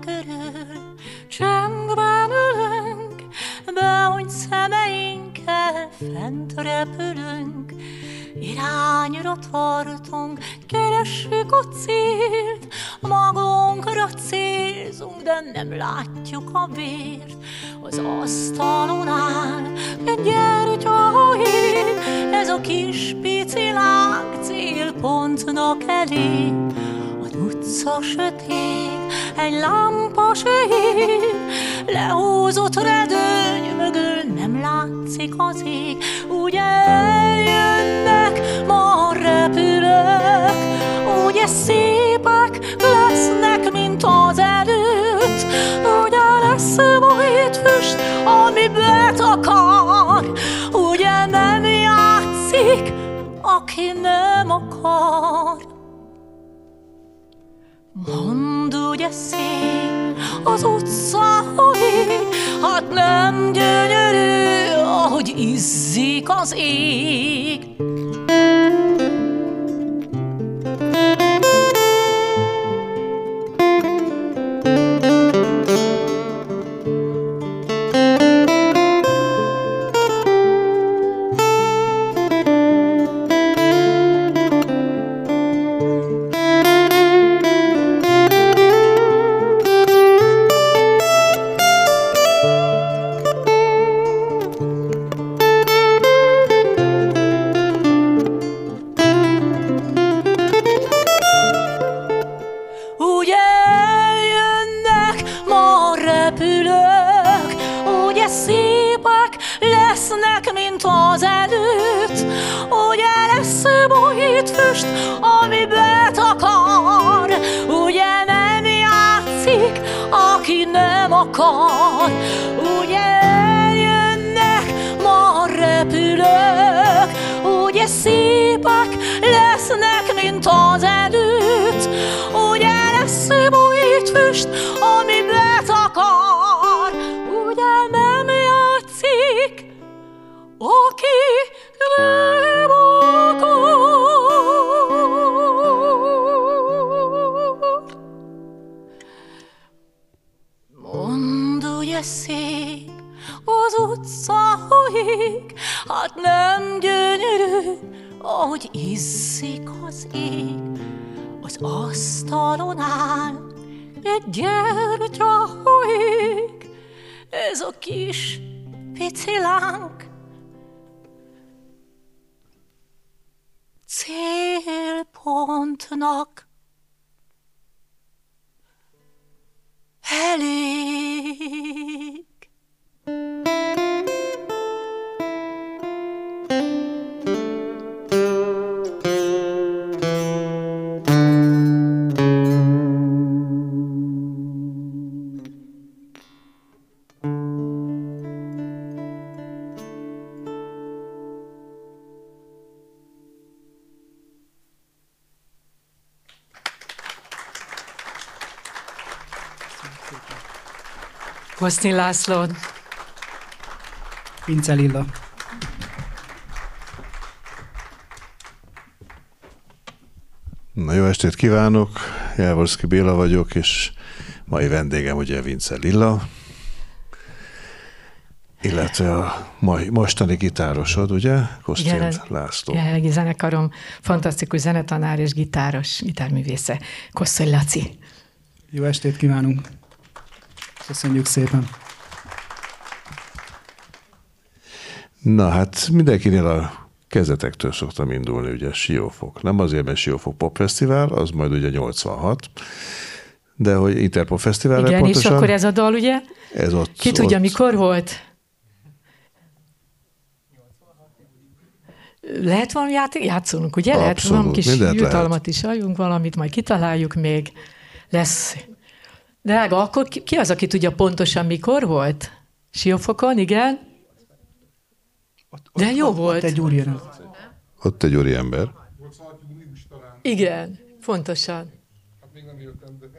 körül, csöndben ülünk, behunyt szemeinkkel fent repülünk, irányra tartunk, keressük a célt, magunkra célzunk, de nem látjuk a vért. Az asztalon áll egy gyertyahét, ez a kis pici láng célpontnak elég. Az utca sötét, egy lámpa se él, lehúzott redőny mögül nem látszik az ég. Ugye eljönnek ma a repülők, ugye szépek lesznek, mint az előtt, ugye lesz majd füst, ami betakar, ugye nem játszik, aki nem akar. Mondd, ugye szép az utca, hát nem gyönyörű, ahogy izzik az ég. Ami betakar, ugye nem játszik, aki nem akar. Ugye eljönnek ma a repülők, ugye szépek lesznek, mint az előtt, ugye lesz majd füst, ami betakar, ugye nem játszik, aki nem akar. Mondd, ugye szép az utca ég, hát nem gyönyörű, ahogy izzik az ég. Az asztalon áll egy gyertyahég, ez a kis pici láng célpontnak elég. Gosztin László. Vince Lilla. Na, jó estét kívánok! Jávorszky Béla vagyok, és mai vendégem ugye Vince Lilla, illetve a mostani gitárosod, ugye? Gosztin László. Jelenlegi zenekarom fantasztikus zenetanár és gitárművésze, Kosszony Laci. Jó estét kívánunk! Köszönjük szépen! Na hát mindenkinél a kezdetektől szoktam indulni, ugye Siófok. Nem azért, mert Siófok Popfesztivál, az majd ugye 86, de hogy Interpop Fesztiválra igen, pontosan. És akkor ez a dal, ugye? Ez ott. Ki tudja, mikor volt? Lehet valami játszunk, ugye? Abszolút, lehet valami kis jutalmat lehet. is adjunk, valamit majd kitaláljuk még. Lesz. Drága, akkor ki az, aki tudja pontosan, mikor volt? Siófokon, igen? De jó volt. Ott egy úriember. Ott egy úriember. Igen, pontosan. Hát még nem éltem, de...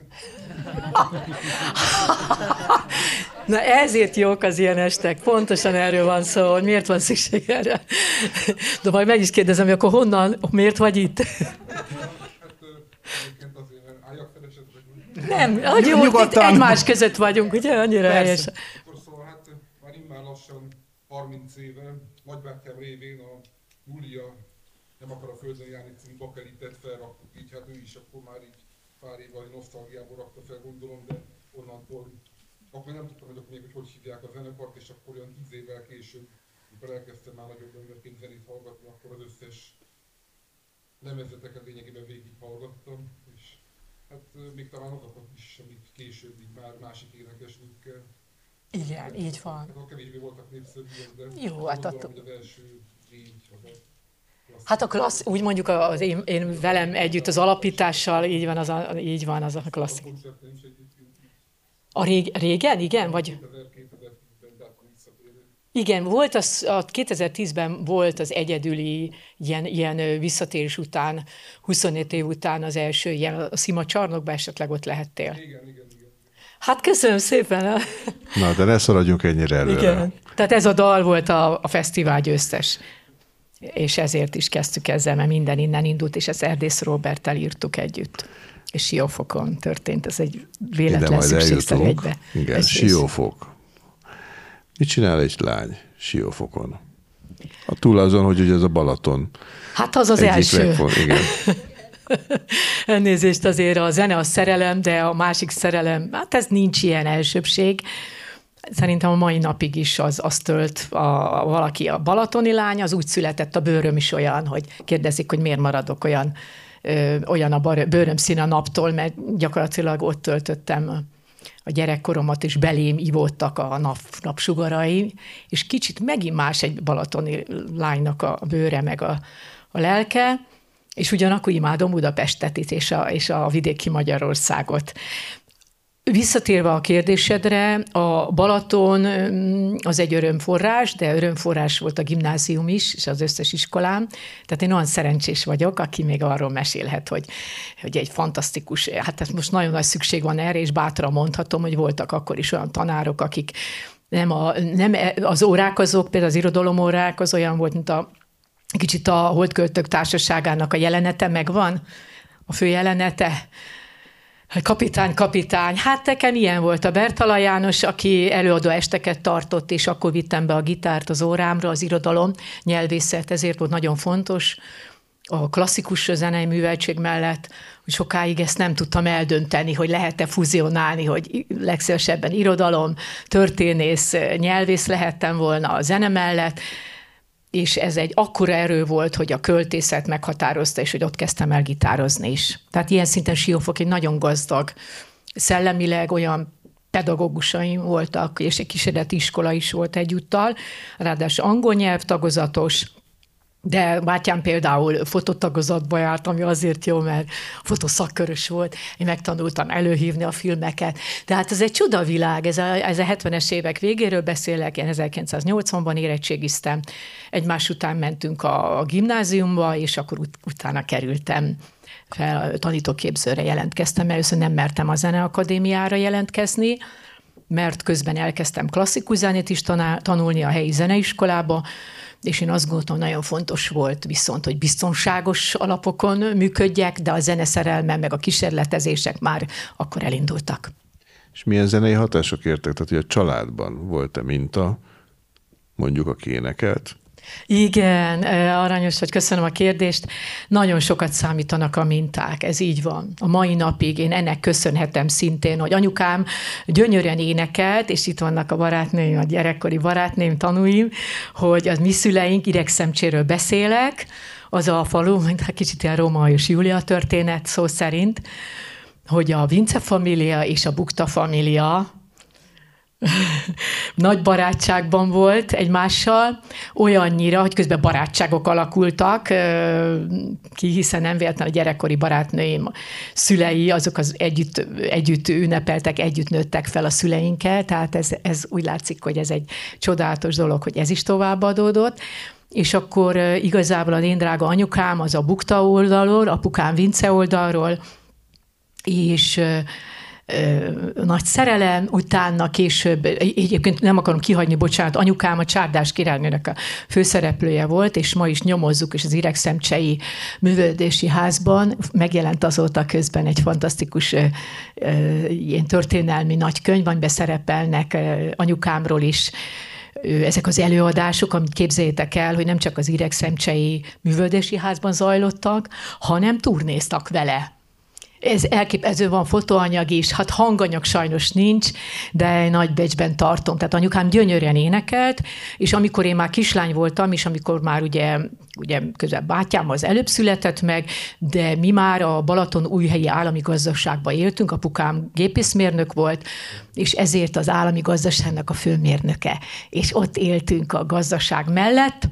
Na ezért jók az ilyen estek. Pontosan erről van szó, hogy miért van szükség erre. De majd meg is kérdezem, hogy akkor honnan, miért vagy itt? Hát egyébként azért, mert álljak fel esetleg. Nem, hogy jó, itt egymás között vagyunk, ugye? Annyira helyes. Szóval hát már immár lassan 30 éve nagybátyám révén a Júlia Nem akar a földön járni című bakelitet felraktuk, így hát ő is akkor már így pár évvel nosztalgiából rakta fel, gondolom, de onnantól akkor nem tudtam, hogy akkor még hogy hívják a zenekart, és akkor olyan 10 évvel később, amikor elkezdtem már nagyobb emberként zenét hallgatni, akkor az összes lemezeteket lényegében végighallgattam, és hát még talán azokat is, amik később így már másik énekesnőkkel. Igen, így van. Hát akkor kevésbé voltak népszerűek, de jó, hát gondolom, hogy az első 4 az a hát a úgy mondjuk az én velem együtt az alapítással, így van az a klasszik. A régen, igen? Vagy... Igen, volt a 2010-ben volt az egyedüli ilyen visszatérés után, 25 év után az első ilyen, a Szima csarnokban esetleg ott lehettél. Igen. Hát köszönöm szépen. Na, de ne szaladjunk ennyire előre. Igen. Tehát ez a dal volt a fesztivál győztes. És ezért is kezdtük ezzel, mert minden innen indult, és ezt Erdész Róberttel írtuk együtt. És Siófokon történt, ez egy véletlen szükségszerű egybe. Igen, Siófok. Mit csinál egy lány Siófokon? Túl azon, hogy ugye ez a Balaton. Hát az első. Igen. Elnézést, azért a zene a szerelem, de a másik szerelem, hát ez nincs ilyen elsőbség. Szerintem a mai napig is az tölt valaki a balatoni lány, az úgy született, a bőröm is olyan, hogy kérdezik, hogy miért maradok olyan a bőröm szín a naptól, mert gyakorlatilag ott töltöttem a gyerekkoromat, és belém ivódtak a napsugarai, és kicsit megint más egy balatoni lánynak a bőre, meg a lelke, és ugyanakkor imádom Budapestet és a vidéki Magyarországot. Visszatérve a kérdésedre, a Balaton az egy örömforrás, de örömforrás volt a gimnázium is, és az összes iskolám. Tehát én olyan szerencsés vagyok, aki még arról mesélhet, hogy egy fantasztikus, hát most nagyon nagy szükség van erre, és bátran mondhatom, hogy voltak akkor is olyan tanárok, akik nem az órák azok, például az irodalomórák az olyan volt, mint kicsit a Holdköltők Társaságának a jelenete megvan, a fő jelenete, kapitány. Hát nekem ilyen volt a Bertalan János, aki előadó esteket tartott, és akkor vittem be a gitárt az órámra, az irodalom, nyelvészet, ezért volt nagyon fontos a klasszikus zenei műveltség mellett, hogy sokáig ezt nem tudtam eldönteni, hogy lehet-e fuzionálni, hogy legszívesebben irodalom, történész, nyelvész lehettem volna a zene mellett, és ez egy akkora erő volt, hogy a költészet meghatározta, és hogy ott kezdtem el gitározni is. Tehát ilyen szinten Siófok egy nagyon gazdag, szellemileg olyan pedagógusaim voltak, és egy kísérleti iskola is volt egyúttal, ráadásul angol nyelv tagozatos, de bátyám például fototagozatba járt, ami azért jó, mert fotoszakörös volt, én megtanultam előhívni a filmeket. Tehát ez egy csodavilág, ez a 70-es évek végéről beszélek, én 1980-ban érettségiztem, egymás után mentünk a gimnáziumba, és akkor utána kerültem fel, tanítóképzőre jelentkeztem, először nem mertem a Zeneakadémiára jelentkezni, mert közben elkezdtem klasszikus zenét is tanulni a helyi zeneiskolába, és én azt gondoltam, nagyon fontos volt viszont, hogy biztonságos alapokon működjek, de a zeneszerelmem meg a kísérletezések már akkor elindultak. És milyen zenei hatások értek? Tehát, hogy a családban volt-e minta, mondjuk, aki énekelt? Igen, aranyos, hogy köszönöm a kérdést. Nagyon sokat számítanak a minták, ez így van. A mai napig én ennek köszönhetem szintén, hogy anyukám gyönyörűen énekelt, és itt vannak a barátnőim, a gyerekkori barátnőim, tanúim, hogy a mi szüleink, Idegszemcséről beszélek, az a falu, kicsit ilyen Róma és Júlia történet szó szerint, hogy a Vince família és a Bukta família nagy barátságban volt egymással, olyannyira, hogy közben barátságok alakultak ki, hiszen nem véletlen a gyerekkori barátnőim szülei, azok az együtt ünnepeltek, együtt nőttek fel a szüleinkkel, tehát ez úgy látszik, hogy ez egy csodálatos dolog, hogy ez is továbbadódott. És akkor igazából az én drága anyukám az a Bukta oldalról, apukám Vince oldalról, és Nagy szerelem, utána később, egyébként nem akarom kihagyni, bocsánat, anyukám a Csárdás királynőnek a főszereplője volt, és ma is nyomozzuk, és az Iregszemcsei művelődési házban megjelent azóta közben egy fantasztikus ilyen történelmi nagykönyv, amiben szerepelnek anyukámról is ezek az előadások, amit képzeljétek el, hogy nem csak az Iregszemcsei művelődési házban zajlottak, hanem turnéztak vele. Ez elképesztő, van fotóanyag is, hát hanganyag sajnos nincs, de Nagybecsben tartom. Tehát anyukám gyönyörűen énekelt, és amikor én már kislány voltam, és amikor már ugye közel bátyám az előbb született meg, de mi már a Balatonújhelyi állami gazdaságban éltünk, apukám gépészmérnök volt, és ezért az állami gazdaságnak a főmérnöke. És ott éltünk a gazdaság mellett,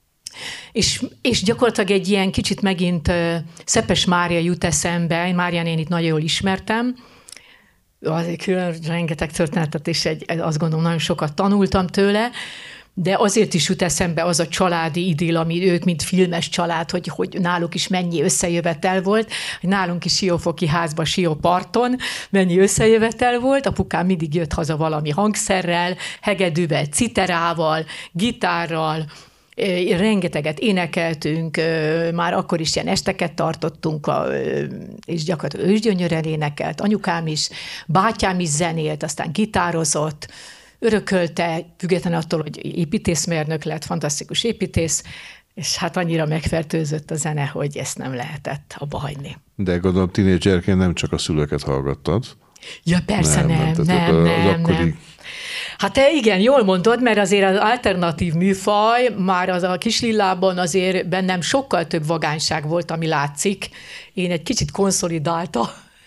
és gyakorlatilag egy ilyen kicsit megint Szepes Mária jut eszembe, én Mária nénit nagyon jól ismertem, azért külön rengeteg történetet, és azt gondolom, nagyon sokat tanultam tőle, de azért is jut eszembe az a családi idill, ami ők, mint filmes család, hogy náluk is mennyi összejövetel volt, hogy nálunk is Siófoki házban, Sióparton mennyi összejövetel volt, apukám mindig jött haza valami hangszerrel, hegedűvel, citerával, gitárral, rengeteget énekeltünk, már akkor is ilyen esteket tartottunk, és gyakorlatilag ő is gyönyörűen énekelt, anyukám is, bátyám is zenélt, aztán gitározott, örökölte, függetlenül attól, hogy építészmérnök lett, fantasztikus építész, és hát annyira megfertőzött a zene, hogy ezt nem lehetett abba hagyni. De gondolom, tínédzserként nem csak a szülőket hallgattad. Ja, persze nem. Hát igen, jól mondod, mert azért az alternatív műfaj, már az a Kislillában azért bennem sokkal több vagányság volt, ami látszik. Én egy kicsit konszolidálta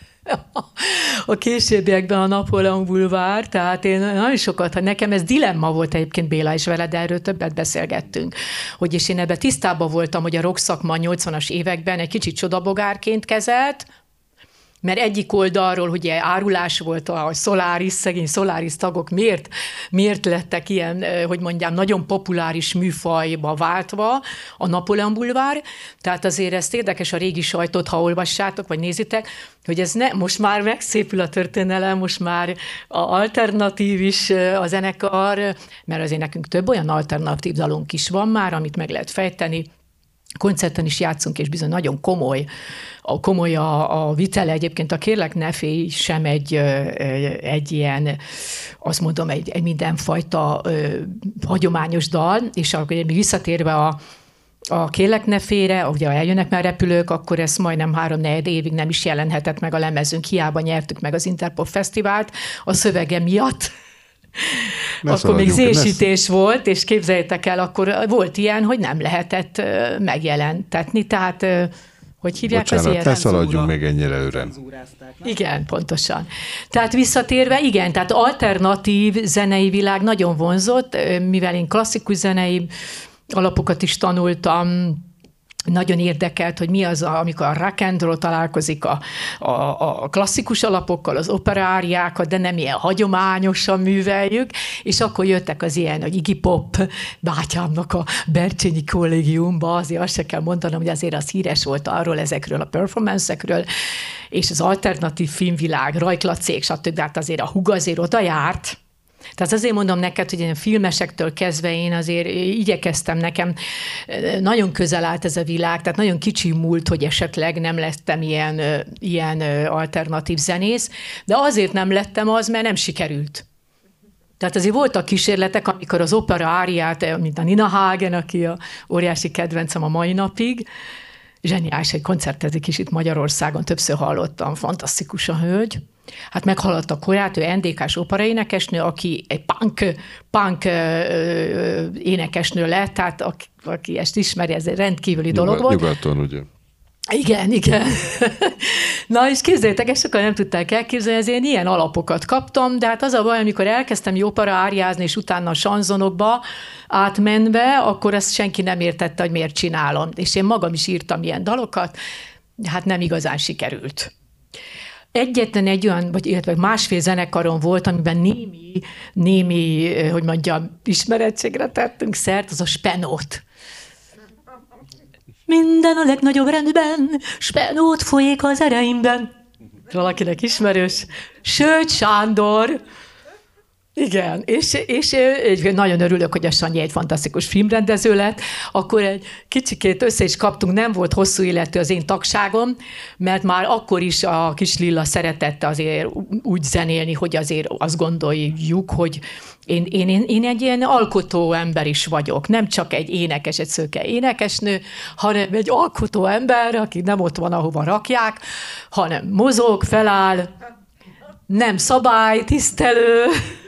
a későbbiekben a Napóleon bulvár, tehát én nagyon sokat, nekem ez dilemma volt egyébként Béla és veled, erről többet beszélgettünk, hogy és én ebben tisztában voltam, hogy a rock szakma a 80-as években egy kicsit csodabogárként kezelt, mert egyik oldalról ugye árulás volt a Solaris, szegény Solaris tagok miért lettek ilyen, hogy mondjam, nagyon populáris műfajba váltva a Napóleon bulvár, tehát azért ezt érdekes a régi sajtót, ha olvassátok, vagy nézitek, hogy ez most már megszépül a történelem, most már a alternatív is a zenekar, mert azért nekünk több olyan alternatív dalunk is van már, amit meg lehet fejteni, koncerten is játszunk, és bizony nagyon komoly a vitele. Egyébként a Kérlek ne félj sem egy ilyen, azt mondom, egy mindenfajta hagyományos dal, és akkor visszatérve a Kérlek ne félre, ugye eljönnek már repülők, akkor ez majdnem 3-4 évig nem is jelenhetett meg a lemezünk, hiába nyertük meg az Interpop Fesztivált a szövege miatt. Akkor még zésítés volt, és képzeljétek el, akkor volt ilyen, hogy nem lehetett megjelentetni, tehát hogy hívják bocsánat, az ilyen? Ne szaladjunk még ennyire előre. Igen, pontosan. Tehát visszatérve, igen, tehát alternatív zenei világ nagyon vonzott, mivel én klasszikus zenei alapokat is tanultam, nagyon érdekelt, hogy mi az, amikor a rock and roll találkozik a klasszikus alapokkal, az operáriákat, de nem ilyen hagyományosan műveljük, és akkor jöttek az ilyen, hogy Iggy Pop, bátyámnak a Bercsényi kollégiumba, azért azt se kell mondanom, hogy azért az híres volt arról, ezekről a performance-ekről, és az alternatív filmvilág, Rajklacék, stb. De hát azért a húga azért oda járt. Tehát azért mondom neked, hogy én filmesektől kezdve én azért igyekeztem, nekem nagyon közel állt ez a világ, tehát nagyon kicsi múlt, hogy esetleg nem lettem ilyen alternatív zenész, de azért nem lettem az, mert nem sikerült. Tehát azért voltak kísérletek, amikor az opera áriát, mint a Nina Hagen, aki a óriási kedvencem a mai napig, zseniális, egy koncertezik is itt Magyarországon, többször hallottam, fantasztikus a hölgy. Hát meghallott a korát, ő NDK-s operaénekesnő, aki egy punk énekesnő lett, tehát aki ezt ismeri, ez egy rendkívüli dolog volt. Nyugaton, ugye? Igen. Na, és képzeljétek, ezt sokan nem tudták elképzelni, ezért ilyen alapokat kaptam, de hát az a baj, amikor elkezdtem opera áriázni, és utána a sanzonokba átmenve, akkor ezt senki nem értette, hogy miért csinálom. És én magam is írtam ilyen dalokat, hát nem igazán sikerült. Egyetlen egy olyan, vagy illetve másfél zenekaron volt, amiben némi, hogy mondjam, ismerettségre tettünk szert, az a Spenót. Minden a legnagyobb rendben, Spenót folyik az ereimben. valakinek ismerős. Sőt, Sándor. Igen, és nagyon örülök, hogy a Sanyi egy fantasztikus filmrendező lett. Akkor egy kicsikét össze is kaptunk, nem volt hosszú életű az én tagságom, mert már akkor is a kis Lilla szeretett azért úgy zenélni, hogy azért azt gondoljuk, hogy én egy ilyen alkotó ember is vagyok. Nem csak egy énekes, egy szőke énekesnő, hanem egy alkotó ember, aki nem ott van, ahova rakják, hanem mozog, feláll, nem szabálytisztelő.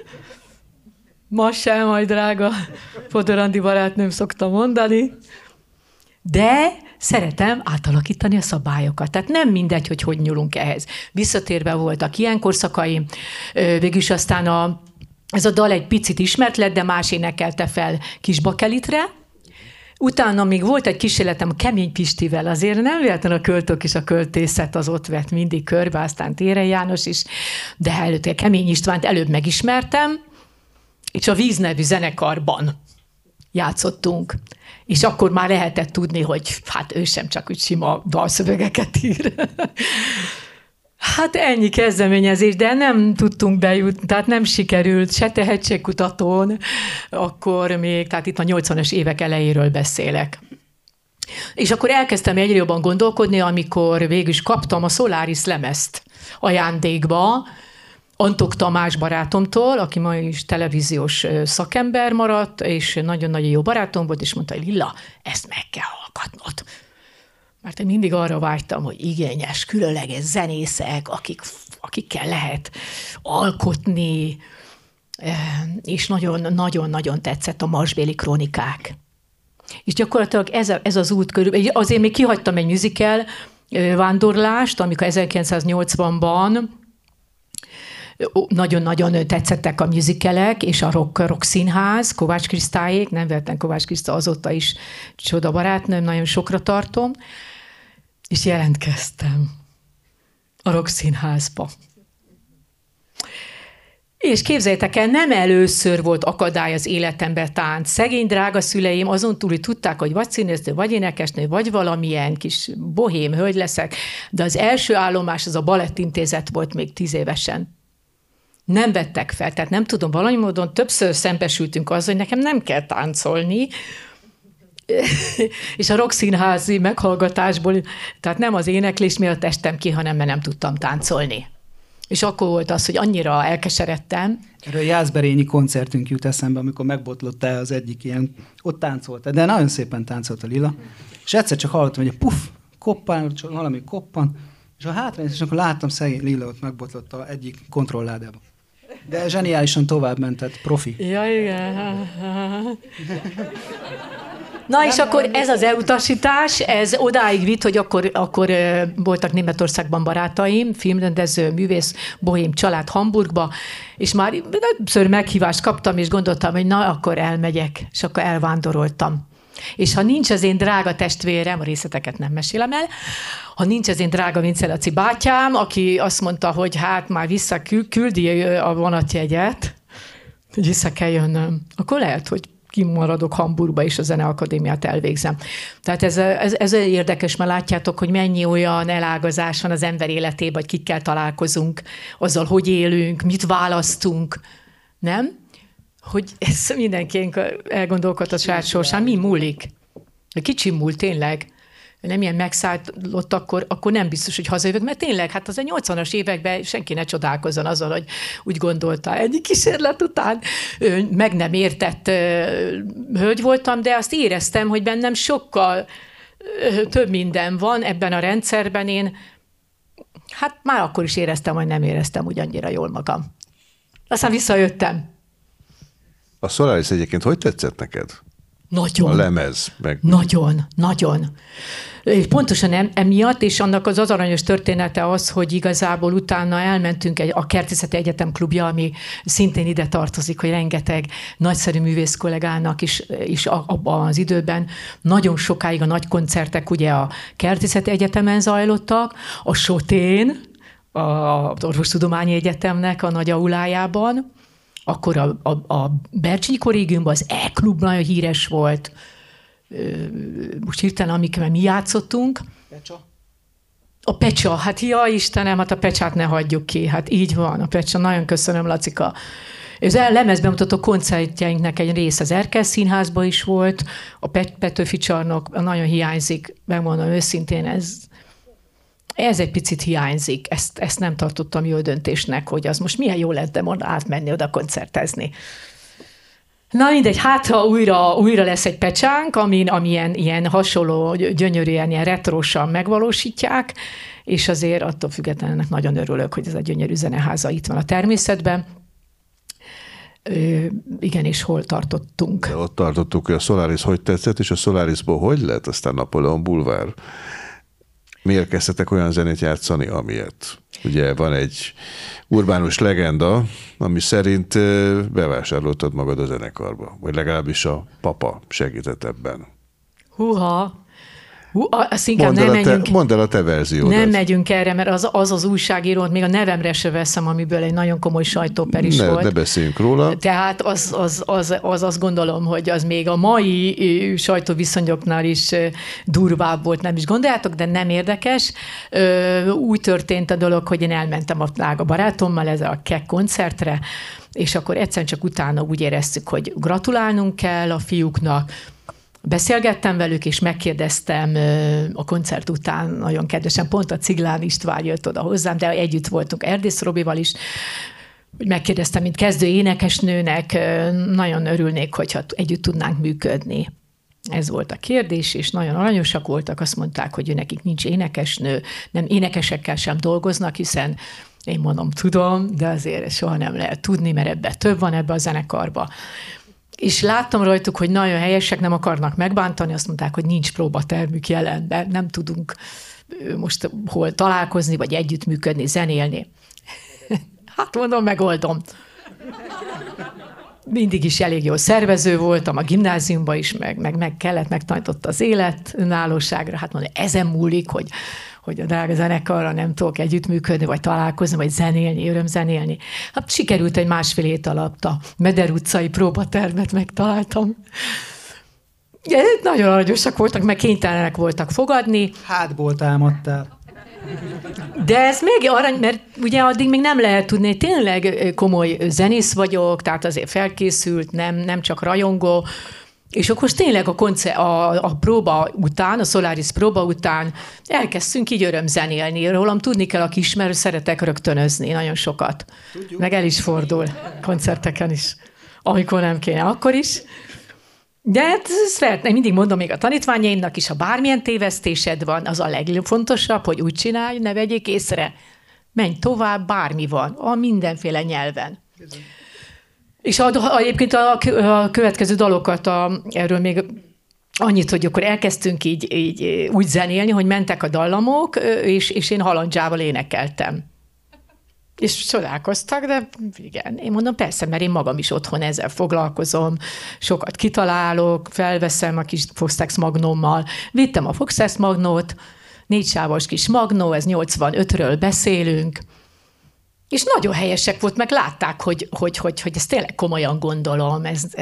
Ma sem, majd drága Fodor Andi barátnőm szokta mondani, de szeretem átalakítani a szabályokat. Tehát nem mindegy, hogy nyúlunk ehhez. Visszatérve voltak ilyen korszakaim, végülis aztán ez a dal egy picit ismert lett, de más énekelte fel Kisbakelitre. Utána még volt egy kísérletem Kemény Pistivel, azért nem véletlenül a Költők és a Költészet az ott vett mindig körbe, aztán Térei János is, de előtte Kemény Istvánt előbb megismertem, és a Víz nevű zenekarban játszottunk. És akkor már lehetett tudni, hogy hát ő sem csak úgy sima dalszövegeket ír. Hát ennyi kezdeményezés, de nem tudtunk bejutni, tehát nem sikerült, se tehetségkutatón, akkor még, tehát itt a 80-as évek elejéről beszélek. És akkor elkezdtem egyre jobban gondolkodni, amikor végül is kaptam a Solaris lemezt ajándékba, Antok Tamás barátomtól, aki ma is televíziós szakember maradt, és nagyon-nagyon jó barátom volt, és mondta, hogy Lilla, ezt meg kell hallgatnod. Mert én mindig arra vágytam, hogy igényes, különleges zenészek, akikkel lehet alkotni, és nagyon-nagyon tetszett a Marsbéli Krónikák. És gyakorlatilag ez az út körül, azért még kihagytam egy musical vándorlást, amikor 1980-ban nagyon-nagyon tetszettek a musicalek, és a rock színház, Kovács Krisztályék, nem vettem Kovács Kriszta, azóta is csoda barátnőm, nagyon sokra tartom, és jelentkeztem a rock színházba. És képzeljétek el, nem először volt akadály az életemben tánc. Szegény drága szüleim azon túl, hogy tudták, hogy vagy színésznő, vagy énekesnő, vagy valamilyen kis bohém hölgy leszek, de az első állomás az a balettintézet volt még 10 évesen. Nem vettek fel, tehát nem tudom, valami módon többször szembesültünk azzal, hogy nekem nem kell táncolni, és a rockszínházi meghallgatásból, tehát nem az éneklés miatt estem ki, hanem mert nem tudtam táncolni. És akkor volt az, hogy annyira elkeseredtem. Erről Jászberényi koncertünk jut eszembe, amikor megbotlottál az egyik ilyen, ott táncoltál, de nagyon szépen táncolt a Lilla. És egyszer csak hallottam, hogy puff, koppan, valami koppan, és a hátranéztem, és akkor láttam szegény Lilla ott megbotlotta az egyik kontrolládába. De zseniálisan tovább mentett, profi. Ja, igen. Na és akkor ez az elutasítás, ez odáig vitt, hogy akkor voltak Németországban barátaim, filmrendező, művész, bohém család Hamburgba, és már többször meghívást kaptam, és gondoltam, hogy na, akkor elmegyek, és akkor elvándoroltam. És ha nincs az én drága testvérem, a részleteket nem mesélem el, ha nincs az én drága Vince Laci bátyám, aki azt mondta, hogy hát már visszaküldi a vonatjegyet, hogy vissza kell jönnöm, akkor lehet, hogy kimaradok Hamburgba, és a Zeneakadémiát elvégzem. Tehát ez érdekes, mert látjátok, hogy mennyi olyan elágazás van az ember életében, hogy kikkel találkozunk, azzal, hogy élünk, mit választunk, nem? Hogy ez mindenki elgondolkodt a saját sorsán, mi múlik? Kicsi múlt tényleg. Nem ilyen megszállott, akkor nem biztos, hogy hazajövök, mert tényleg, hát az a 80-as években senki ne csodálkozzon azon, hogy úgy gondolta. Ennyi kísérlet után meg nem értett hölgy voltam, de azt éreztem, hogy bennem sokkal több minden van ebben a rendszerben. Én hát már akkor is éreztem, hogy nem éreztem úgy annyira jól magam. Aztán visszajöttem. A Solaris egyébként hogy tetszett neked? Nagyon. A lemez. Nagyon. És pontosan emiatt, és annak az aranyos története az, hogy igazából utána elmentünk a Kertészeti Egyetem klubja, ami szintén ide tartozik, hogy rengeteg nagyszerű művész kollégának is abban az időben nagyon sokáig a nagy koncertek ugye a Kertészeti Egyetemen zajlottak, a Sotén, az Orvostudományi Egyetemnek a nagy aulájában, akkor a Bercsényi Kollégiumban az E-klub nagyon híres volt. Most hirtelen, amikben mi játszottunk. Becsa? A Pecsa, hát ja Istenem, hát a Pecsát ne hagyjuk ki, hát így van, a Pecsa, nagyon köszönöm, Lacika. Az lemezbemutató koncertjeinknek egy rész az Erkel Színházban is volt, a Petőfi Csarnok nagyon hiányzik, megmondom őszintén, ez egy picit hiányzik, ezt nem tartottam jó döntésnek, hogy az most milyen jó lett, de átmenni oda koncertezni. Na mindegy, hát ha újra lesz egy Pecsánk, ami ilyen hasonló, gyönyörűen, ilyen retrosan megvalósítják, és azért attól függetlenül nagyon örülök, hogy ez a gyönyörű zeneháza itt van a természetben. Igen, és hol tartottunk? De ott tartottuk, hogy a Solaris hogy tetszett, és a Solarisból hogy lett aztán Napóleon bulvár? Miért kezdtetek olyan zenét játszani, amilyet? Ugye van egy urbánus legenda, ami szerint bevásároltad magad a zenekarba, vagy legalábbis a papa segített ebben. Húha! Azt inkább nem megyünk. Mondd el a te verziódat. Nem megyünk erre, mert az újságírót még a nevemre se veszem, amiből egy nagyon komoly sajtóper is volt. Ne beszéljünk róla. Tehát azt gondolom, hogy az még a mai sajtóviszonyoknál is durvább volt, nem is gondoljátok, de nem érdekes. Úgy történt a dolog, hogy én elmentem a Lága barátommal ezzel a KEK koncertre, és akkor egyszerűen csak utána úgy éreztük, hogy gratulálnunk kell a fiúknak. Beszélgettem velük, és megkérdeztem a koncert után, nagyon kedvesen, pont a Ciglán István jött oda hozzám, de együtt voltunk Erdész Robival is, megkérdeztem, mint kezdő énekesnőnek, nagyon örülnék, hogyha együtt tudnánk működni. Ez volt a kérdés, és nagyon aranyosak voltak, azt mondták, hogy nekik nincs énekesnő, nem énekesekkel sem dolgoznak, hiszen én mondom, tudom, de azért soha nem lehet tudni, mert ebben több van ebbe a zenekarba. És láttam rajtuk, hogy nagyon helyesek, nem akarnak megbántani, azt mondták, hogy nincs próbatermük jelen, de nem tudunk most hol találkozni, vagy együttműködni, zenélni. Hát mondom, megoldom. Mindig is elég jó szervező voltam, a gimnáziumban is, meg kellett, megtanított az élet önállóságra. Hát mondom, ezen múlik, hogy a drága zenekarra nem tudok együttműködni, vagy találkozni, vagy zenélni, örömzenélni. Hát sikerült egy másfél hét alatt a Meder utcai próbatermet megtaláltam. Nagyon aranyosak voltak, meg kénytelenek voltak fogadni. Hátból támadtál. De ez még arany, mert ugye addig még nem lehet tudni, hogy tényleg komoly zenész vagyok, tehát azért felkészült, nem csak rajongó. És akkor tényleg a próba után, a Solaris próba után elkezdtünk így örömzenélni. Rólam tudni kell, aki ismer, szeretek rögtönözni nagyon sokat. Tudjuk. Meg el is fordul koncerteken is, amikor nem kéne, akkor is. De ezt mindig mondom még a tanítványaimnak is, ha bármilyen tévesztésed van, az a legfontosabb, hogy úgy csinálj, ne vegyék észre. Menj tovább, bármi van, a mindenféle nyelven. Bizony. És egyébként a következő dalokat, erről még annyit, hogy akkor elkezdtünk így úgy zenélni, hogy mentek a dallamok, és én halandzsával énekeltem. És csodálkoztak, de igen, én mondom, persze, mert én magam is otthon ezzel foglalkozom, sokat kitalálok, felveszem a kis Fostex Magnommal, vittem a Fostex Magnót, 4 sávos kis Magnó, ez 85-ről beszélünk, és nagyon helyesek volt, meg látták, hogy ezt tényleg komolyan gondolom,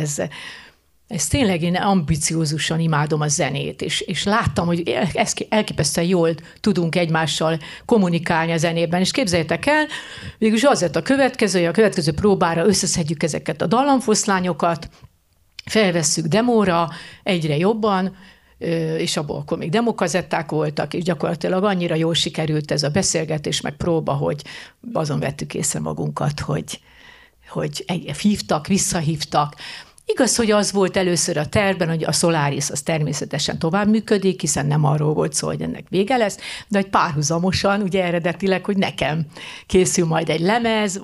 ez tényleg én ambiciózusan imádom a zenét, és láttam, hogy elképesztően jól tudunk egymással kommunikálni a zenében, és képzeljétek el, végülis az lett a következő próbára összeszedjük ezeket a dallamfoszlányokat, felvesszük demóra egyre jobban, és abból akkor még demokazetták voltak, és gyakorlatilag annyira jól sikerült ez a beszélgetés, meg próba, hogy azon vettük észre magunkat, hogy hívtak, visszahívtak. Igaz, hogy az volt először a tervben, hogy a Solaris az természetesen tovább működik, hiszen nem arról volt szó, hogy ennek vége lesz, de hogy párhuzamosan, ugye eredetileg, hogy nekem készül majd egy lemez,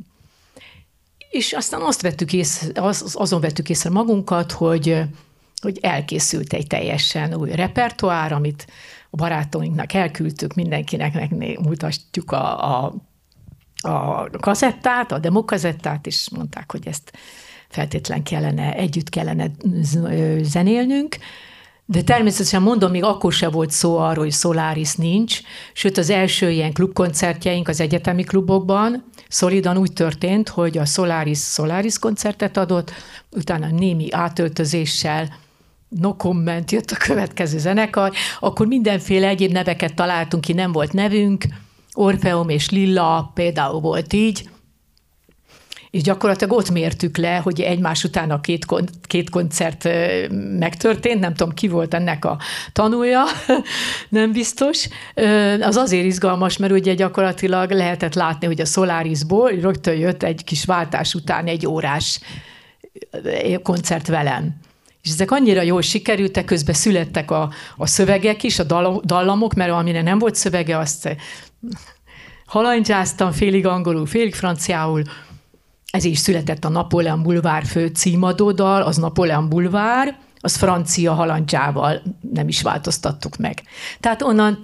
és aztán azon vettük észre magunkat, hogy elkészült egy teljesen új repertoár, amit a barátainknak elküldtük, mindenkinek megmutatjuk a kazettát, a demokazettát, és mondták, hogy ezt feltétlen együtt kellene zenélnünk, de természetesen mondom, még akkor se volt szó arról, hogy Solaris nincs, sőt az első ilyen klubkoncertjeink az egyetemi klubokban szolidan úgy történt, hogy a Solaris koncertet adott, utána némi átöltözéssel no comment, jött a következő zenekar, akkor mindenféle egyéb neveket találtunk ki, nem volt nevünk, Orfeum és Lilla például volt így, és gyakorlatilag ott mértük le, hogy egymás után a két koncert megtörtént, nem tudom, ki volt ennek a tanulja, nem biztos. Az azért izgalmas, mert ugye gyakorlatilag lehetett látni, hogy a Solarisból rögtön jött egy kis váltás után egy órás koncert velem. És ezek annyira jól sikerültek, közben születtek a szövegek is, a dallamok, mert amire nem volt szövege, azt halandzsáztam félig angolul, félig franciául. Ez is született a Napóleon Bulvár fő címadó dal, az Napóleon Bulvár, az francia halandzsával nem is változtattuk meg. Tehát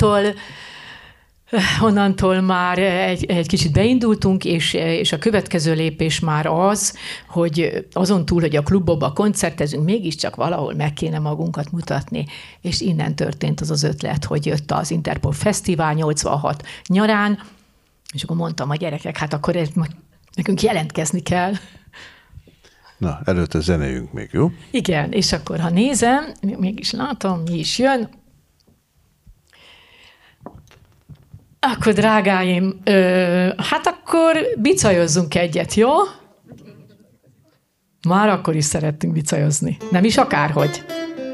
onnantól már egy kicsit beindultunk, és a következő lépés már az, hogy azon túl, hogy a klubokban koncertezünk, mégiscsak valahol meg kéne magunkat mutatni, és innen történt az ötlet, hogy jött az Interpol Fesztivál 86 nyarán, és akkor mondtam a gyerekek, hát akkor nekünk jelentkezni kell. Na, előtte zenéljünk még, jó? Igen, és akkor ha nézem, mégis látom, mi is jön. Akkor drágáim, hát akkor bicajozzunk egyet, jó? Már akkor is szerettünk bicajozni. Nem is akárhogy.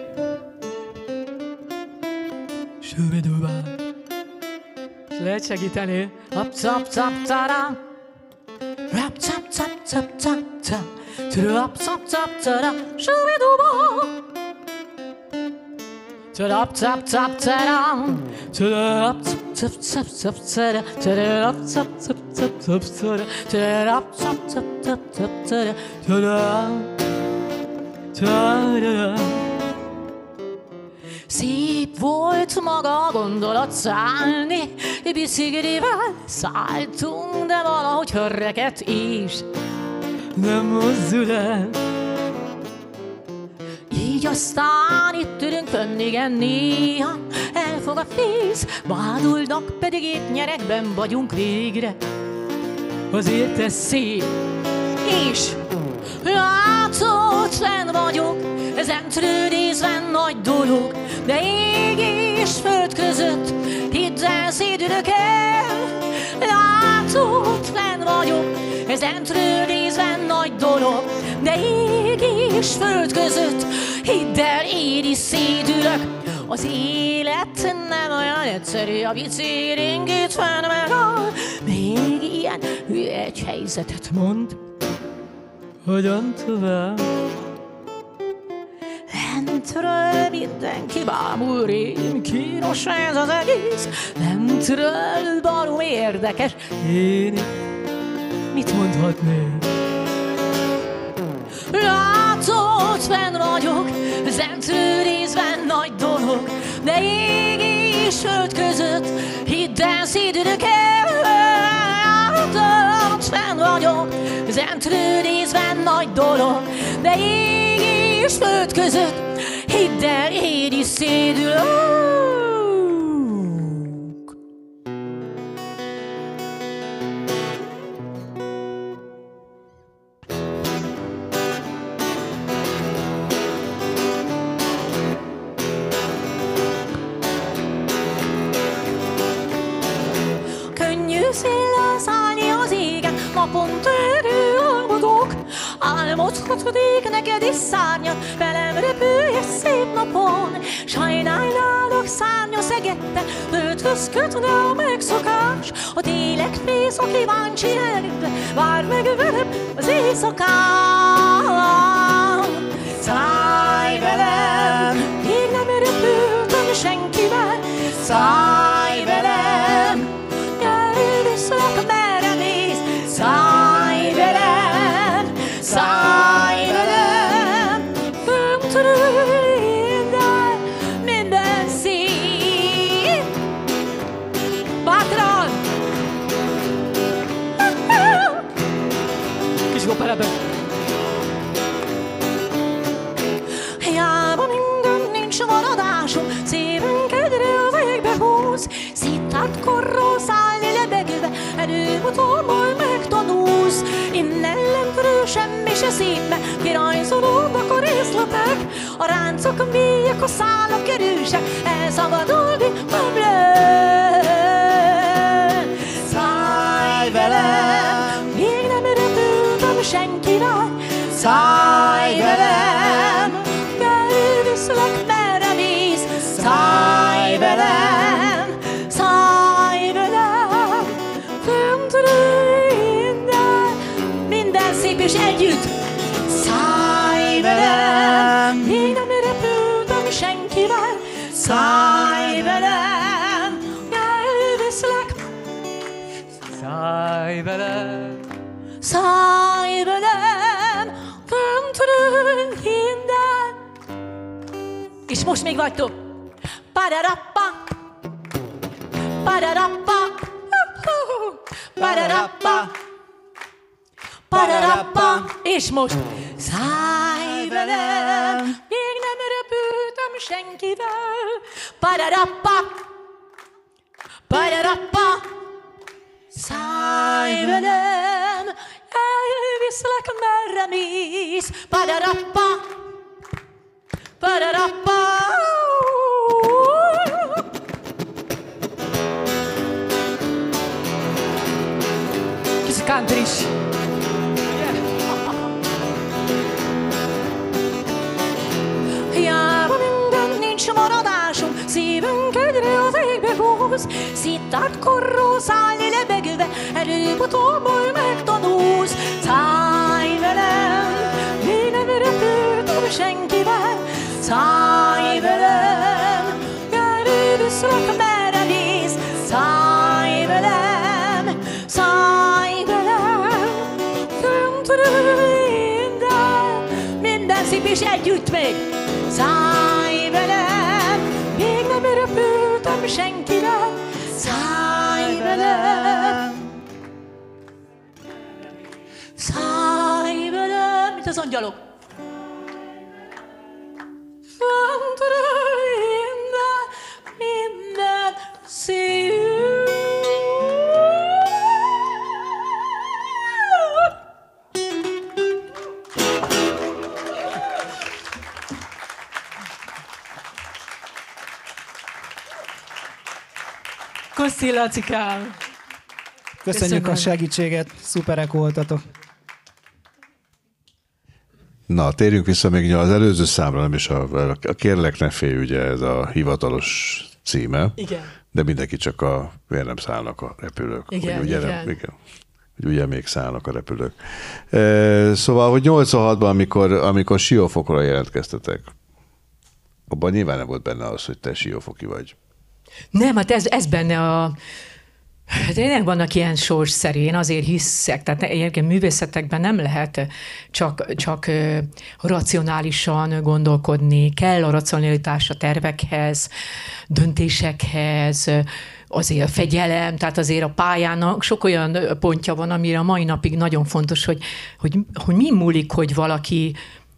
Lehet segíteni. Rap tap tap tap tap tap, rap tap tap tap, shubiduba. Tap tap tap tap, tap tap tap tap tap, tap tap tap tap tap, tap tap tap tap tap. Szép volt maga a gondolat szállni, biciklivel szálltunk, de valahogy hörreket is nem mozdul el. Így aztán itt ülünk fönn, igen, néha elfog a fész, bádulnak, pedig itt nyerekben vagyunk végre. Azért ez szép, és látod, fenn vagyok, ezentről nézve nagy dolog, de ég és föld között hidd el, szédülök el. Látod, fenn vagyok, ezentről nézve nagy dolog, de ég és föld között hidd el, én is szédülök. Az élet nem olyan egyszerű, a biciklink fenn megáll. Még ilyen hülye egy helyzetet mond, hogyan tovább. Lentről mindenki bámul rém, kínos ez az egész. Lentről barom érdekes, én mit mondhatnék? Látod, fenn vagyok, lentről részben nagy dolog, de ég és föld között hidd el, szédülök el. Látod, fenn vagyok, lentről részben nagy dolog, de ég és föld között hidd el, én is szédülök. Könnyű széllel szállni az égen, naponta erő álmodok. Álmodhatodék neked is szárnyat, velem repülj egy szép napon. Sajnálnálok szárnyos egette, nőthöz kötne a megszokás. A télek fész, a kíváncsi erőbe, várj meg velem az éjszakán. Szállj velem, még nem repültem senkivel. Szállj velem, gyere visszak, merre mész. Szállj velem, szállj velem, föntről minden, minden szép. Bátran! Kis operában. Hiába minden nincs maradásunk, szívenkedre a végbe húz. Széttárt korról szállni lebegve, előbb-utóbb majd megtanulsz. Innen lentről semmi se szép, mert kirajzolódnak a részletek. A ráncok a mélyek, a szálak erősek, elszabadulni a blő. Szállj velem, még nem repültem senkivel, szállj velem, elviszlek merre mész, szállj velem, szállj velem, föntről minden szép és együtt, szállj velem, még nem repültem senkivel, szállj velem, elviszlek, Szállj velem, szállj velem, föntről minden. És most még vagytok. Pararappa, pararappa, pararappa, pararappa. És most szállj velem, még nem repültem senkivel. Pararappa, pararappa, szállj velem, elviszlek merre mész. Pararappa, pararappa. Kicsit country is. Hiába minden nincs maradásunk, szívünk egyre az égbe húz. Széttárt korról szállni lebegve, előbb-utóbb majd megtanulsz. Szállj velem, még nem repültem senkivel. Szállj velem, elviszlek merre mész. Szállj velem, szállj velem, föntről minden szép és együtt még. Szállj velem, még nem repültem senkivel. Szállj velem, szállj velem, mint az angyalok. Föntről minden szép. Köszi, Lacikám! Köszönjük a segítséget, szuperek voltatok. Na, térjünk vissza még az előző számra, nem is a Kérlek ne félj, ugye ez a hivatalos címe. Igen. De mindenki csak miért nem szállnak a repülők. Igen, hogy ugye, igen. Igen. Hogy ugye még szállnak a repülők. Szóval, hogy 86-ban, amikor Siófokra jelentkeztetek, abban nyilván nem volt benne az, hogy te siófoki vagy. Nem, hát ez benne a... Tényleg vannak ilyen sorsszerű, én azért hiszek, tehát egyébként művészetekben nem lehet csak racionálisan gondolkodni, kell a racionalitás a tervekhez, döntésekhez, azért a fegyelem, tehát azért a pályának sok olyan pontja van, amire a mai napig nagyon fontos, hogy mi múlik, hogy valaki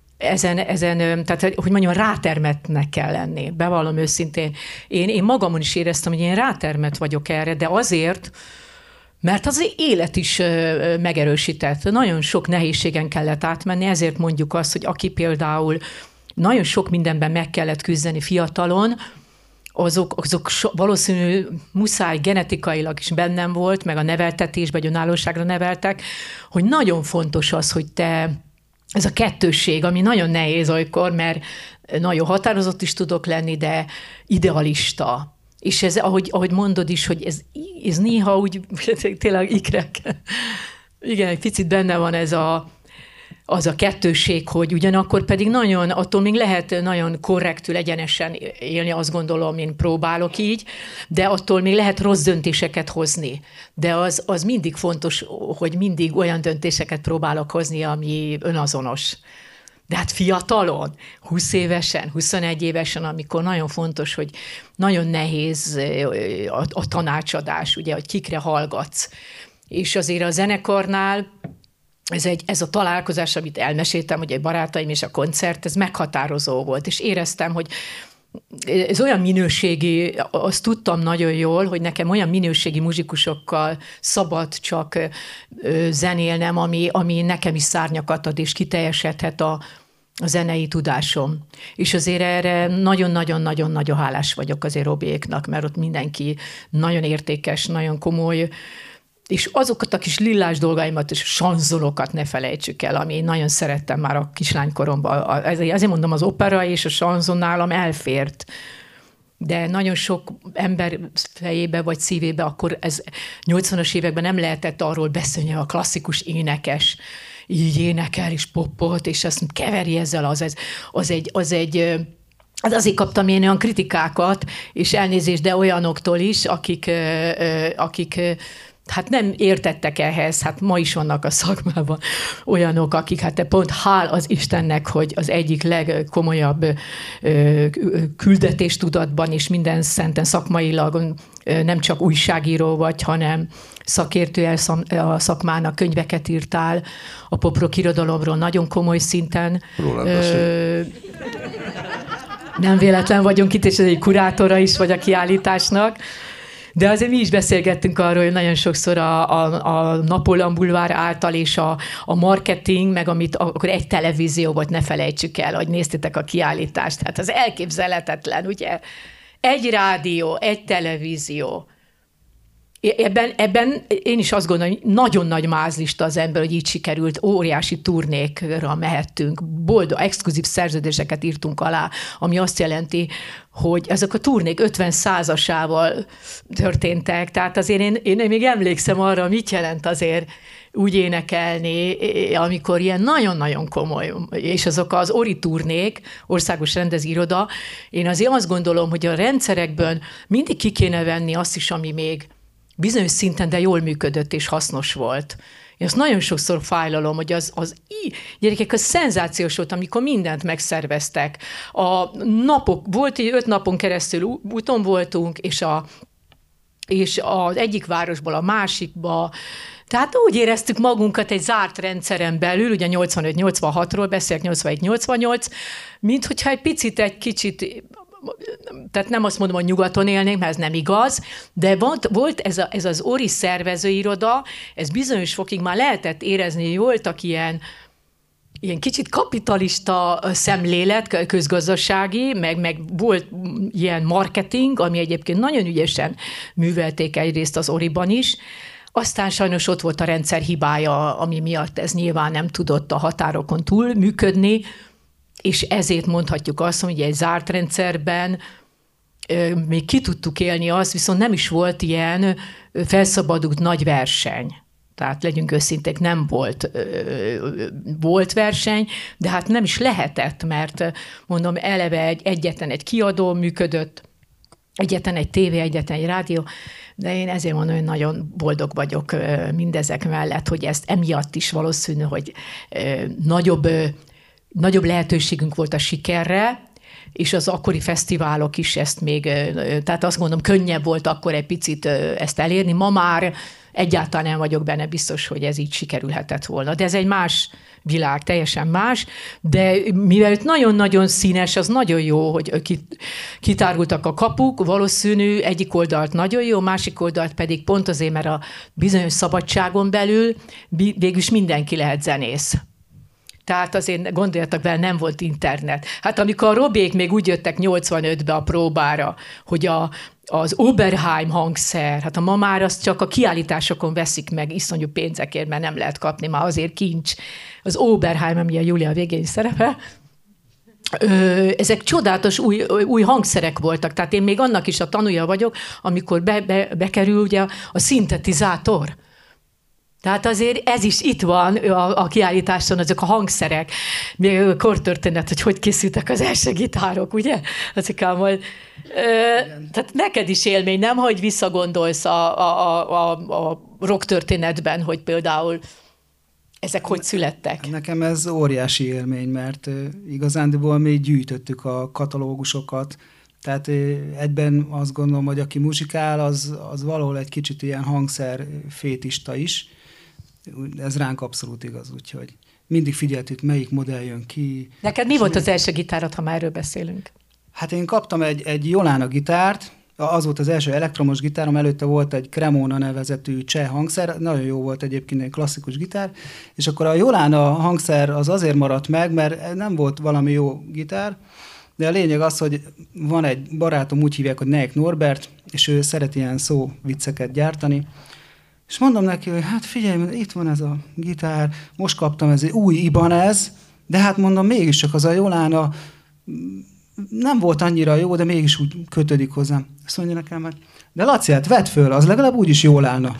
ezen, tehát hogy mondjam, rátermetnek kell lenni. Bevallom őszintén. Én magamon is éreztem, hogy én rátermet vagyok erre, de azért, mert az élet is megerősített. Nagyon sok nehézségen kellett átmenni, ezért mondjuk azt, hogy aki például nagyon sok mindenben meg kellett küzdeni fiatalon, azok valószínű muszáj genetikailag is bennem volt, meg a neveltetésben, vagy önállóságra neveltek, hogy nagyon fontos az, hogy ez a kettősség, ami nagyon nehéz olykor, mert nagyon határozott is tudok lenni, de idealista. És ez, ahogy mondod is, hogy ez néha úgy tényleg ikrek. Igen, egy picit benne van az a kettősség, hogy ugyanakkor pedig nagyon, attól még lehet nagyon korrektül, egyenesen élni, azt gondolom, én próbálok így, de attól még lehet rossz döntéseket hozni. De az mindig fontos, hogy mindig olyan döntéseket próbálok hozni, ami önazonos. De hát fiatalon, 20 évesen, 21 évesen, amikor nagyon fontos, hogy nagyon nehéz a tanácsadás, ugye, hogy kikre hallgatsz. És azért a zenekarnál ez a találkozás, amit elmeséltem, hogy egy barátaim és a koncert, ez meghatározó volt, és éreztem, hogy ez olyan minőségi, azt tudtam nagyon jól, hogy nekem olyan minőségi muzsikusokkal szabad csak zenélnem, ami nekem is szárnyakat ad, és kiteljesedhet a zenei tudásom. És azért erre nagyon-nagyon-nagyon-nagyon hálás vagyok azért Robiéknak, mert ott mindenki nagyon értékes, nagyon komoly, és azokat a kis lillás dolgaimat és sanzonokat ne felejtsük el, ami én nagyon szerettem már a kislánykoromban. Azért mondom, az opera és a sanzon nálam elfért. De nagyon sok ember fejébe vagy szívébe akkor ez 80-as években nem lehetett arról beszélni, a klasszikus énekes így énekel és poppot, és azt keveri ezzel, azért kaptam én olyan kritikákat, és elnézést, de olyanoktól is, akik hát nem értettek ehhez, hát ma is vannak a szakmában olyanok, akik hát pont hál az Istennek, hogy az egyik legkomolyabb küldetéstudatban és minden szenten szakmailag nem csak újságíró vagy, hanem szakértő a szakmának, könyveket írtál, a poprock irodalomról nagyon komoly szinten. Nem véletlen vagyunk itt, és egy kurátora is vagy a kiállításnak. De azért mi is beszélgettünk arról, hogy nagyon sokszor a Napóleon bulvár által és a marketing, meg amit akkor egy televízió volt, ne felejtsük el, hogy néztétek a kiállítást. Hát az elképzelhetetlen, ugye? Egy rádió, egy televízió. Ebben én is azt gondolom, hogy nagyon nagy mázlista az ember, hogy így sikerült, óriási turnékra mehettünk, boldog, exkluzív szerződéseket írtunk alá, ami azt jelenti, hogy ezek a turnék 50%-ával történtek, tehát azért én még emlékszem arra, mit jelent azért úgy énekelni, amikor ilyen nagyon-nagyon komoly, és azok az Ori turnék, Országos Rendezőiroda, én azért azt gondolom, hogy a rendszerekből mindig ki kéne venni azt is, ami még bizonyos szinten, de jól működött és hasznos volt. Én azt nagyon sokszor fájlalom, hogy gyerekek, az szenzációs volt, amikor mindent megszerveztek. A napok, volt 5 napon keresztül úton voltunk, és az egyik városból a másikba. Tehát úgy éreztük magunkat egy zárt rendszeren belül, ugye 85-86-ról beszélek, 81-88, mint hogyha egy kicsit, tehát nem azt mondom, hogy nyugaton élnénk, mert ez nem igaz, de volt ez az Ori szervezőiroda, ez bizonyos fokig már lehetett érezni, hogy voltak ilyen kicsit kapitalista szemlélet, közgazdasági, meg volt ilyen marketing, ami egyébként nagyon ügyesen művelték egyrészt az Oriban is. Aztán sajnos ott volt a rendszer hibája, ami miatt ez nyilván nem tudott a határokon túl működni, és ezért mondhatjuk azt, hogy egy zárt rendszerben még ki tudtuk élni azt, viszont nem is volt ilyen felszabadult nagy verseny. Tehát legyünk őszinték, nem volt verseny, de hát nem is lehetett, mert mondom, eleve egyetlen egy kiadó működött, egyetlen egy tévé, egyetlen egy rádió, de én ezért mondom, hogy nagyon boldog vagyok mindezek mellett, hogy ezt emiatt is valószínű, hogy nagyobb lehetőségünk volt a sikerre, és az akkori fesztiválok is ezt még, tehát azt mondom, könnyebb volt akkor egy picit ezt elérni. Ma már egyáltalán nem vagyok benne biztos, hogy ez így sikerülhetett volna. De ez egy más világ, teljesen más, de mivel nagyon-nagyon színes, az nagyon jó, hogy kitárultak a kapuk, valószínű egyik oldalt nagyon jó, másik oldalt pedig pont azért, mert a bizonyos szabadságon belül végülis mindenki lehet zenész. Tehát azért gondoljatok bele, nem volt internet. Hát amikor a Robiék még úgy jöttek 85-be a próbára, hogy az Oberheim hangszer, hát ma már azt csak a kiállításokon veszik meg iszonyú pénzekért, mert nem lehet kapni, már azért kincs. Az Oberheim, ami a Júlia végén szerepel, ezek csodálatos új hangszerek voltak. Tehát én még annak is a tanúja vagyok, amikor bekerül ugye a szintetizátor. Tehát azért ez is itt van a kiállításon, azok a hangszerek, még a kortörténet, hogy készültek az első gitárok, ugye? Tehát neked is élmény, nem, hogy visszagondolsz a rock történetben, hogy például ezek hogy születtek? Nekem ez óriási élmény, mert igazándiból mi gyűjtöttük a katalógusokat, tehát egyben azt gondolom, hogy aki muzsikál, az valahol egy kicsit ilyen hangszer fétista is. Ez ránk abszolút igaz, úgyhogy mindig figyeltük, melyik modell jön ki. Neked mi volt az első gitárod, ha már erről beszélünk? Hát én kaptam egy Jolána gitárt, Az volt az első elektromos gitárom, előtte volt egy Cremona nevezetű cseh hangszer, nagyon jó volt egyébként egy klasszikus gitár, és akkor a Jolána hangszer az azért maradt meg, mert nem volt valami jó gitár, de a lényeg az, hogy van egy barátom, úgy hívják, hogy Neik Norbert, és ő szeret ilyen szóvicceket gyártani, és mondom neki, hogy hát figyelj, itt van ez a gitár, most kaptam, ez egy új Ibanez, de hát mondom, mégis csak az a Jolána nem volt annyira jó, de mégis úgy kötődik hozzám. Azt mondja nekem, hogy de Laci, hát vedd föl, az legalább úgyis jól állna.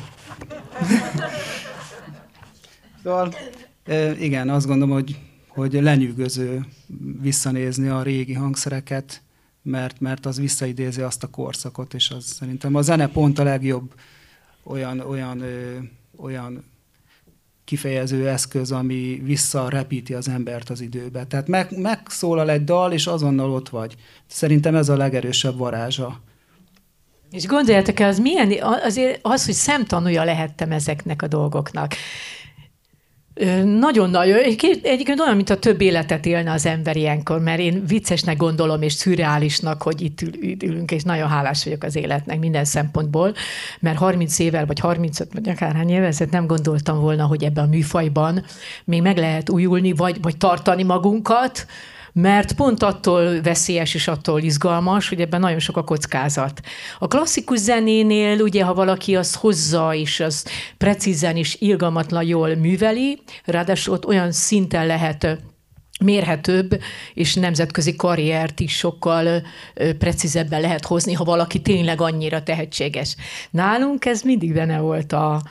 Szóval igen, azt gondolom, hogy lenyűgöző visszanézni a régi hangszereket, mert az visszaidézi azt a korszakot, és az szerintem a zene pont a legjobb olyan kifejező eszköz, ami visszarepíti az embert az időbe. Tehát megszólal egy dal, és azonnal ott vagy. Szerintem ez a legerősebb varázsa. És gondoljátok el, az milyen, azért az, hogy szemtanúja lehettem ezeknek a dolgoknak. Nagyon-nagyon. Egyébként olyan, mint a több életet élne az ember ilyenkor, mert én viccesnek gondolom, és szürreálisnak, hogy itt ülünk, és nagyon hálás vagyok az életnek minden szempontból, mert 30 évvel, vagy 35, vagy akárhány évvel ezelőtt nem gondoltam volna, hogy ebben a műfajban még meg lehet újulni, vagy tartani magunkat, mert pont attól veszélyes és attól izgalmas, hogy ebben nagyon sok a kockázat. A klasszikus zenénél ugye, ha valaki azt hozza, és az precízen és irgalmatlan jól műveli, ráadásul ott olyan szinten lehet mérhetőbb, és nemzetközi karriert is sokkal precízebben lehet hozni, ha valaki tényleg annyira tehetséges. Nálunk ez mindig benne volt a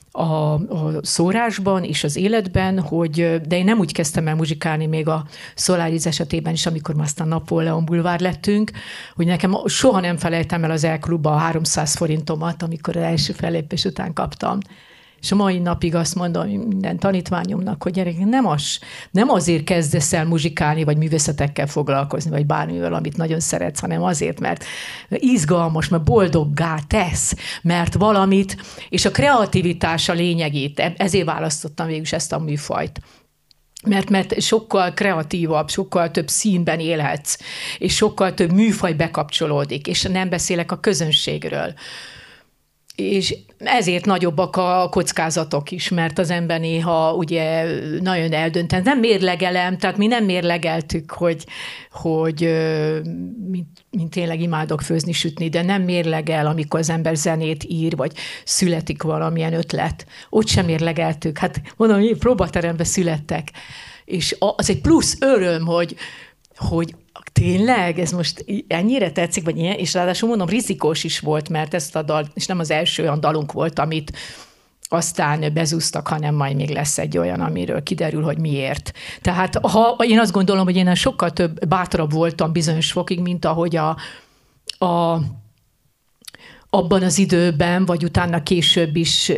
szórásban és az életben, de én nem úgy kezdtem el muzsikálni még a Solaris esetében is, amikor már aztán Napóleon bulvár lettünk, hogy nekem soha nem felejtem el az E-klubba a 300 forintomat, amikor az első fellépés után kaptam. És a mai napig azt mondom minden tanítványomnak, hogy gyerek, nem azért kezdesz el muzsikálni, vagy művészetekkel foglalkozni, vagy bármivel, amit nagyon szeretsz, hanem azért, mert izgalmas, mert boldoggá tesz, mert valamit, és a kreativitás a lényegét, ezért választottam végül is ezt a műfajt. Mert sokkal kreatívabb, sokkal több színben élhetsz, és sokkal több műfaj bekapcsolódik, és nem beszélek a közönségről. És ezért nagyobbak a kockázatok is, mert az ember néha ugye nagyon eldönteni. Nem mérlegelem, tehát mi nem mérlegeltük, hogy mint tényleg imádok főzni, sütni, de nem mérlegel, amikor az ember zenét ír, vagy születik valamilyen ötlet. Ott sem mérlegeltük. Hát mondom, mi próbateremben születtek. És az egy plusz öröm, hogy tényleg, ez most ennyire tetszik, vagy ilyen, és ráadásul mondom, rizikós is volt, mert ezt a dal, és nem az első olyan dalunk volt, amit aztán bezúztak, hanem majd még lesz egy olyan, amiről kiderül, hogy miért. Tehát én azt gondolom, hogy én sokkal bátrabb voltam bizonyos fokig, mint ahogy abban az időben, vagy utána később is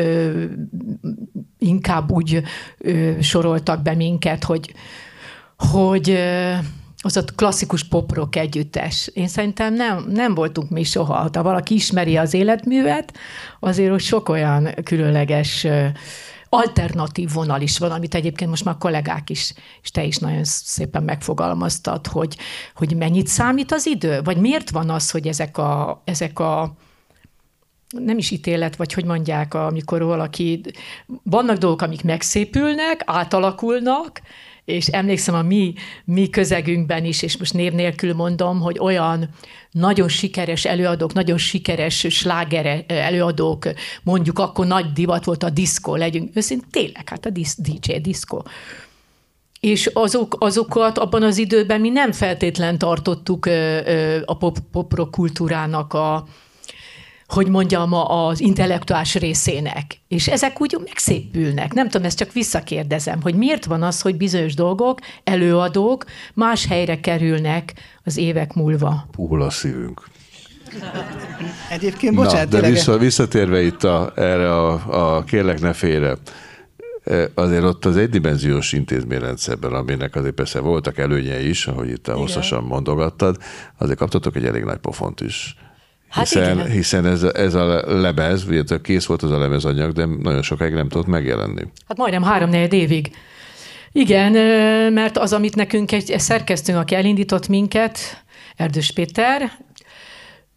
inkább úgy soroltak be minket, hogy az a klasszikus pop-rock együttes. Én szerintem nem voltunk mi soha. Ha valaki ismeri az életművet, azért hogy sok olyan különleges alternatív vonal is van, amit egyébként most már kollégák is, és te is nagyon szépen megfogalmaztad, hogy mennyit számít az idő? Vagy miért van az, hogy ezek a nem is ítélet, vagy hogy mondják, amikor valaki, vannak dolgok, amik megszépülnek, átalakulnak, és emlékszem a mi közegünkben is, és most név nélkül mondom, hogy olyan nagyon sikeres előadók, nagyon sikeres sláger előadók, mondjuk akkor nagy divat volt a diszkó, legyünk őszintén, tényleg, hát a DJ diszkó. És azokat abban az időben mi nem feltétlen tartottuk a pop-rock kultúrának hogy mondjam, az intellektuális részének. És ezek úgy megszépülnek. Nem tudom, ezt csak visszakérdezem, hogy miért van az, hogy bizonyos dolgok, előadók más helyre kerülnek az évek múlva. Puhul a szívünk. Egyébként, bocsánat, de visszatérve itt erre a kérlek ne félre, azért ott az egydimenziós intézményrendszerben, aminek azért persze voltak előnyei is, ahogy itt hosszasan mondogattad, azért kaptatok egy elég nagy pofont is. Hiszen ez a lemez, ugye kész volt az a lemezanyag, de nagyon sokáig nem tudott megjelenni. Hát majdnem 3-4 évig. Igen, mert az, amit nekünk egy szerkesztőnk, aki elindított minket, Erdős Péter,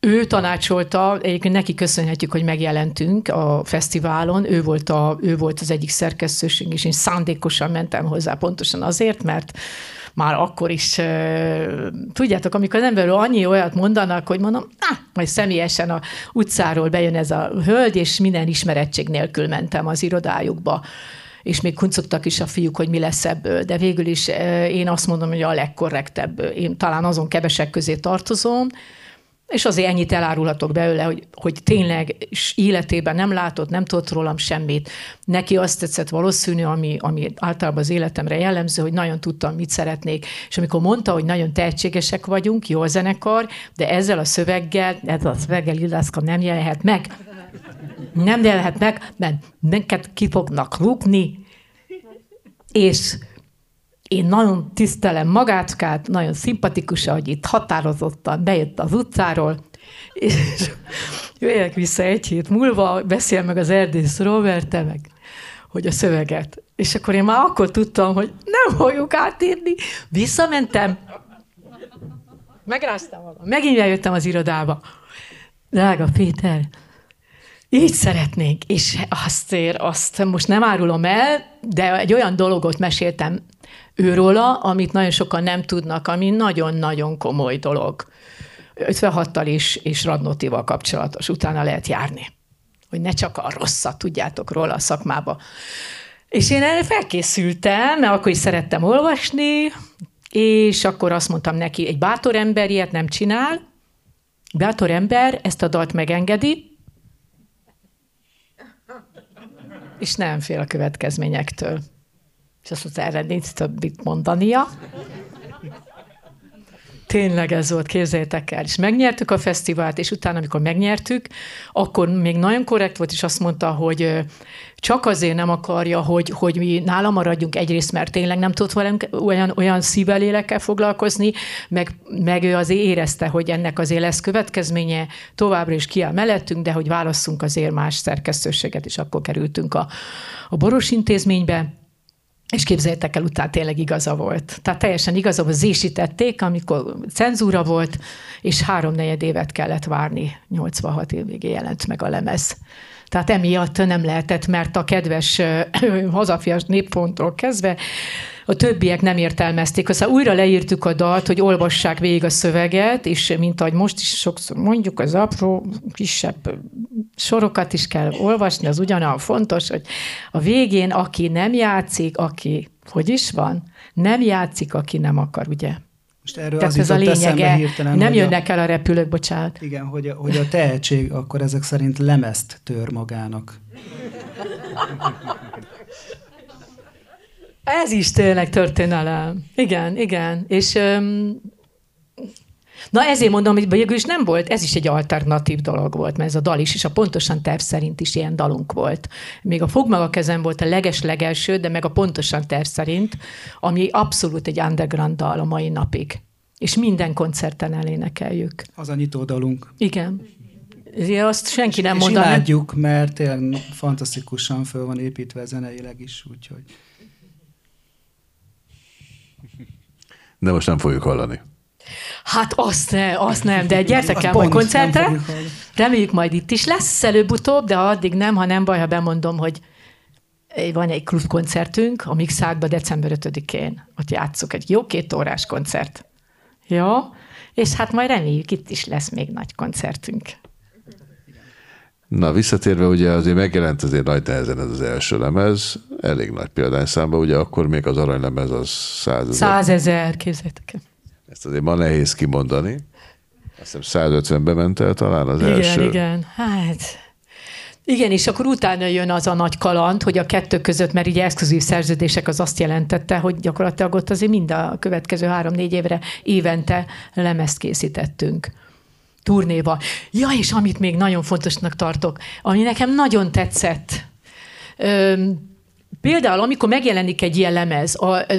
ő tanácsolta, egyébként neki köszönhetjük, hogy megjelentünk a fesztiválon, ő volt az egyik szerkesztőség, és én szándékosan mentem hozzá pontosan azért, mert már akkor is, tudjátok, amikor az emberről annyi olyat mondanak, hogy mondom, majd személyesen a utcáról bejön ez a hölgy, és minden ismerettség nélkül mentem az irodájukba, és még kuncogtak is a fiúk, hogy mi lesz ebből, de végül is én azt mondom, hogy a legkorrektebb, én talán azon kevesek közé tartozom, és azért ennyit elárulhatok belőle, hogy tényleg életében nem látott, nem tudott rólam semmit. Neki azt tetszett valószínű, ami általában az életemre jellemző, hogy nagyon tudtam, mit szeretnék. És amikor mondta, hogy nagyon tehetségesek vagyunk, jó a zenekar, de ezzel a szöveggel, Lilászka nem jelenhet meg. Nem jelenhet meg, mert minket ki fognak rúgni, és én nagyon tisztelem Magácskát, nagyon szimpatikus, hogy itt határozottan bejött az utcáról, és jöjjek vissza egy hét múlva, beszél meg az Erdész Robert, meg hogy a szöveget. És akkor én már akkor tudtam, hogy nem fogjuk átírni. Visszamentem, megráztam magam, megint eljöttem az irodába. Drága Péter, így szeretnénk, és azt most nem árulom el, de egy olyan dologot meséltem őróla, amit nagyon sokan nem tudnak, ami nagyon-nagyon komoly dolog. 56-tal és Radnótival kapcsolatos, utána lehet járni. Hogy ne csak a rosszat tudjátok róla a szakmába. És én erre felkészültem, mert akkor is szerettem olvasni, és akkor azt mondtam neki, egy bátor ember ilyet nem csinál, bátor ember ezt a dalt megengedi, és nem fél a következményektől. És azt mondta, erre nincs többit mondania. Tényleg ez volt, képzeljétek el. És megnyertük a fesztivált, és utána, amikor megnyertük, akkor még nagyon korrekt volt, és azt mondta, hogy csak azért nem akarja, hogy mi nála maradjunk egyrészt, mert tényleg nem tudott velünk olyan szívvel, lélekkel foglalkozni, meg ő azért érezte, hogy ennek azért lesz következménye, továbbra is kiáll mellettünk, de hogy válasszunk azért más szerkesztőséget, és akkor kerültünk a Boros Intézménybe. És képzeljétek el, utána tényleg igaza volt. Tehát teljesen igaza volt, zésítették, amikor cenzúra volt, és 3-4 évet kellett várni. 86 év végén jelent meg a lemez. Tehát emiatt nem lehetett, mert a kedves hazafias Népponttól kezdve a többiek nem értelmezték. Aztán újra leírtuk a dalt, hogy olvassák végig a szöveget, és mint ahogy most is sokszor mondjuk, az apró, kisebb sorokat is kell olvasni, az ugyanolyan fontos, hogy a végén, aki nem játszik, aki, hogy is van? Nem játszik, aki nem akar, ugye? Most erről tehát az ez a lényege, hirtelen, nem jönnek el a repülők, bocsánat. Igen, hogy a tehetség akkor ezek szerint lemezt tör magának. Ez is tényleg történelem. Igen. És na ezért mondom, hogy végül is nem volt, ez is egy alternatív dolog volt, mert ez a dal is, és a pontosan terv szerint is ilyen dalunk volt. Még a Fogd meg a kezem volt a leges-legelső, de meg a pontosan terv szerint, ami abszolút egy underground dal a mai napig. És minden koncerten elénekeljük. Az a nyitó dalunk. Igen. Azt senki nem és mondaná. És imádjuk, mert tényleg fantasztikusan föl van építve zeneileg is, úgyhogy... De most nem fogjuk hallani. Hát azt nem, de gyertek el majd koncertre. Reméljük majd itt is lesz előbb-utóbb, de addig nem, ha nem baj, ha bemondom, hogy van egy klubkoncertünk a Mixárkban december 5-én. Ott játsszuk egy jó 2 órás koncert. Jó? És hát majd reméljük, itt is lesz még nagy koncertünk. Na, visszatérve ugye azért megjelent azért nagy nehezen ez az első lemez, elég nagy példányszámban, ugye akkor még az aranylemez az 100 000. 100 000, képzeljétek el. Ezt azért ma nehéz kimondani. Azt hiszem 150-be ment el talán az első. Igen. Hát... Igen, és akkor utána jön az a nagy kaland, hogy a kettő között, mert ugye exkluzív szerződések az azt jelentette, hogy gyakorlatilag ott azért mind a következő 3-4 évre évente lemezt készítettünk. Turnéval. Ja, és amit még nagyon fontosnak tartok, ami nekem nagyon tetszett. Például, amikor megjelenik egy ilyen lemez,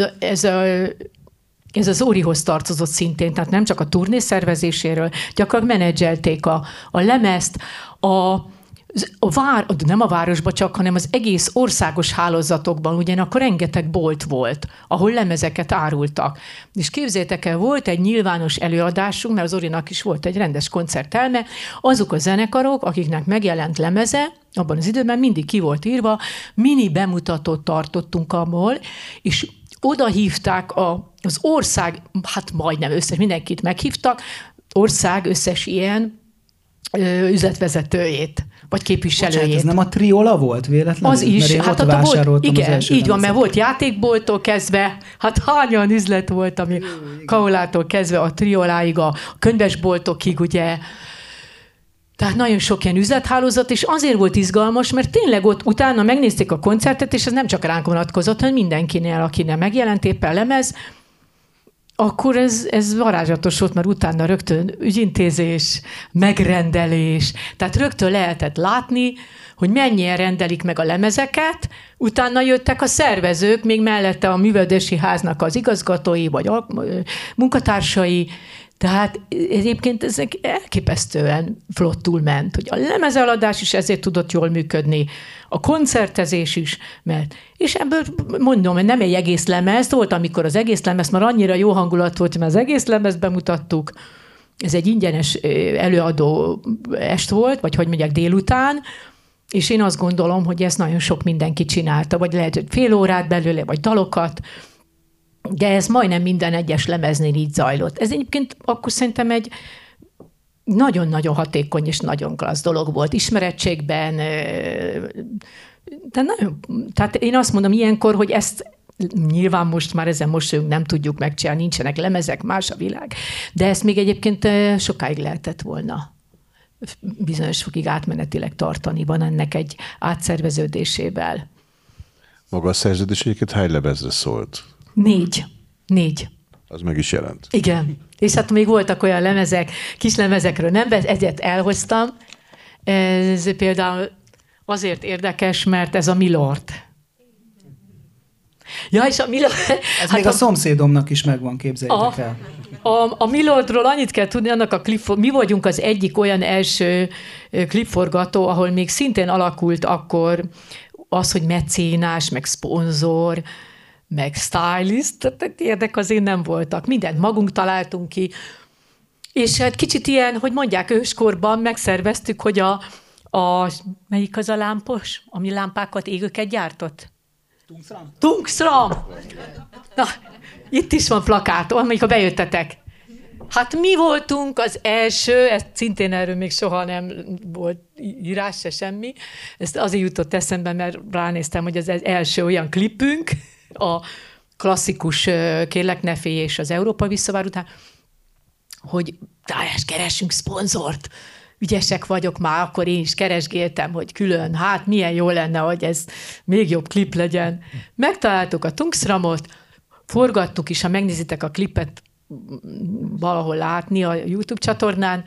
ez az Órihoz tartozott szintén, tehát nem csak a turné szervezéséről, gyakorlatilag menedzselték a lemezt, nem a városban csak, hanem az egész országos hálózatokban, ugyanakkor rengeteg bolt volt, ahol lemezeket árultak. És képzeljétek el, volt egy nyilvános előadásunk, mert az Orinak is volt egy rendes koncertelme, azok a zenekarok, akiknek megjelent lemeze, abban az időben mindig ki volt írva, mini bemutatót tartottunk abból, és oda hívták az ország, hát majdnem összes, mindenkit meghívtak, ország összes ilyen üzletvezetőjét, vagy képviselőjét. Bocsánat, ez nem a Triola volt véletlenül? Az is. Mert hát ott vásároltam igen, az első így van, mert lemezet. volt játékbolttól kezdve, hát hányan üzlet volt, ami Kaolától kezdve a Trioláig, a könyvesboltokig, ugye. Tehát nagyon sok ilyen üzlethálózat, és azért volt izgalmas, mert tényleg ott utána megnézték a koncertet, és ez nem csak ránk vonatkozott, hanem mindenkinél, akinek megjelent éppen lemez, akkor ez varázslatos volt, mert utána rögtön ügyintézés, megrendelés, tehát rögtön lehetett látni, hogy mennyien rendelik meg a lemezeket, utána jöttek a szervezők, még mellette a művelődési háznak az igazgatói, vagy a munkatársai, tehát egyébként ezek elképesztően flottul ment, hogy a lemezeladás is ezért tudott jól működni, a koncertezés is, mert, és ebből mondom, hogy nem egy egész lemez, volt, amikor az egész lemez, már annyira jó hangulat volt, mert az egész lemezt bemutattuk, ez egy ingyenes előadó est volt, vagy hogy mondják, délután, és én azt gondolom, hogy ezt nagyon sok mindenki csinálta, vagy lehet, hogy fél órát belőle, vagy dalokat, de ez majdnem minden egyes lemeznél így zajlott. Ez egyébként akkor szerintem egy nagyon-nagyon hatékony és nagyon klassz dolog volt ismerettségben. Tehát én azt mondom ilyenkor, hogy ezt nyilván most már ezen mosolyunk nem tudjuk megcsinálni, nincsenek lemezek, más a világ, de ezt még egyébként sokáig lehetett volna bizonyos fokig átmenetileg tartani, van ennek egy átszerveződésével. Maga a szerződéséket hány lemezre szólt? 4. Az meg is jelent. Igen. És hát még voltak olyan lemezek, kis lemezekről nem, egyet elhoztam. Ez például azért érdekes, mert ez a Milord. Ja, és a Milord... Ez még a szomszédomnak is megvan, képzeljétek el. A Milordról annyit kell tudni, annak a mi vagyunk az egyik olyan első klipforgató, ahol még szintén alakult akkor az, hogy mecénás, meg szponzor, meg stylist, tehát érdek azért nem voltak. Mindent magunk találtunk ki. És hát kicsit ilyen, hogy mondják, őskorban megszerveztük, hogy melyik az a lámpos, ami lámpákat, égőket gyártott? Tungsram. Na, itt is van plakát, amikor bejöttetek. Hát mi voltunk az első, ezt szintén erről még soha nem volt írás se semmi. Ezt azért jutott eszembe, mert ránéztem, hogy ez az első olyan klipünk, a klasszikus Kérlek ne félj és az Európa visszavár után, hogy keressünk szponzort. Ügyesek vagyok már, akkor én is keresgéltem, hogy külön, hát milyen jó lenne, hogy ez még jobb klip legyen. Megtaláltuk a Tungsramot, forgattuk is, ha megnézitek a klipet valahol látni a YouTube csatornán,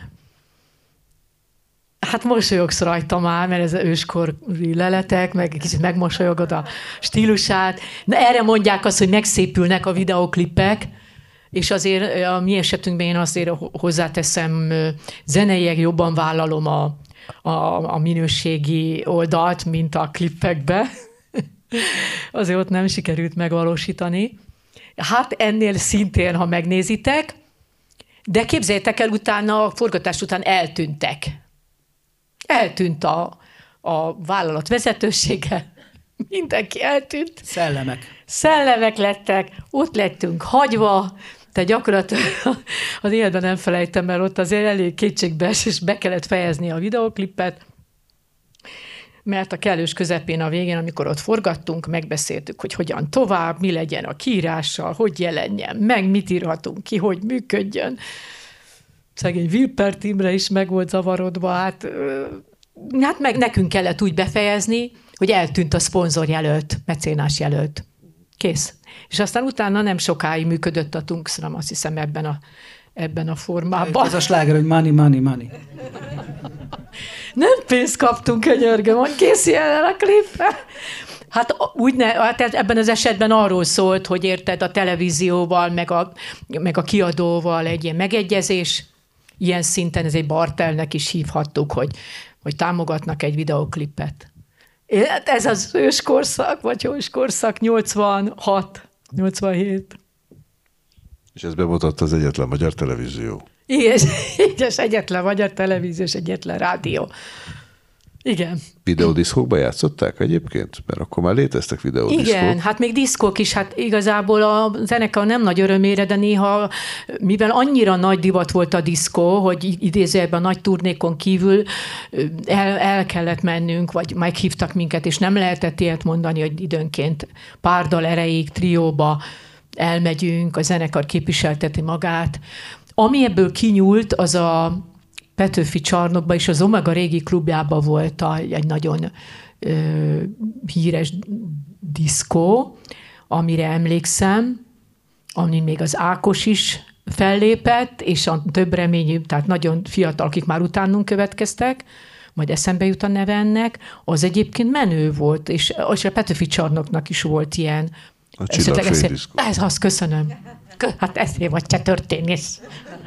hát mosolyogsz rajta már, mert ez az őskori leletek, meg kicsit megmosolyogod a stílusát. Na, erre mondják azt, hogy megszépülnek a videoklipek, és azért a mi esetünkben én azért hozzáteszem, zeneileg jobban vállalom a minőségi oldalt, mint a klippekbe. Azért ott nem sikerült megvalósítani. Hát ennél szintén, ha megnézitek, de képzeljétek el, utána, a forgatás után eltűntek. Eltűnt a vállalat vezetősége, mindenki eltűnt. Szellemek lettek, ott lettünk hagyva, tehát gyakorlatilag az életben nem felejtem, mert ott azért elég kétségbeesés, be kellett fejezni a videoklipet, mert a kellős közepén a végén, amikor ott forgattunk, megbeszéltük, hogy hogyan tovább, mi legyen a kiírással, hogy jelenjen meg, mit írhatunk ki, hogy működjön. Szegény Wilpert Imre is meg volt zavarodva, hát meg nekünk kellett úgy befejezni, hogy eltűnt a szponzorjelölt, mecénás jelölt. Kész. És aztán utána nem sokáig működött a Tungsram, azt hiszem ebben a formában. Ez a sláger, hogy money, money, money. Nem pénzt kaptunk, könyörgöm, hogy készüljen el a klip. Hát ebben az esetben arról szólt, hogy érted, a televízióval, meg a kiadóval egy ilyen megegyezés, ilyen szinten ez egy barternek is hívhattuk, hogy hogy támogatnak egy videóklipet. Ez az őskorszak, vagy őskorszak, 86, 87. És ez bemutatta az egyetlen magyar televízió. Igen, és egyetlen magyar televízió, és egyetlen rádió. Igen. Videódiszkókban játszották egyébként? Mert akkor már léteztek videódiszkók. Igen, hát még diszkók is, hát igazából a zenekar nem nagy örömére, de néha, mivel annyira nagy divat volt a diszkó, hogy idézőjelben a nagy turnékon kívül el kellett mennünk, vagy meghívtak minket, és nem lehetett ilyet mondani, hogy időnként pár dal erejéig trióba elmegyünk, a zenekar képviselteti magát. Ami ebből kinyúlt, az a Petőfi Csarnokban és az Omega régi klubjában volt egy nagyon híres diszkó, amire emlékszem, amin még az Ákos is fellépett, és a több reményű, tehát nagyon fiatal, akik már utánunk következtek, majd eszembe jut a neve ennek, az egyébként menő volt, és a Petőfi Csarnoknak is volt ilyen. A Csillagfénydiszkó. Ez az, köszönöm. Hát ezért vagy te történész.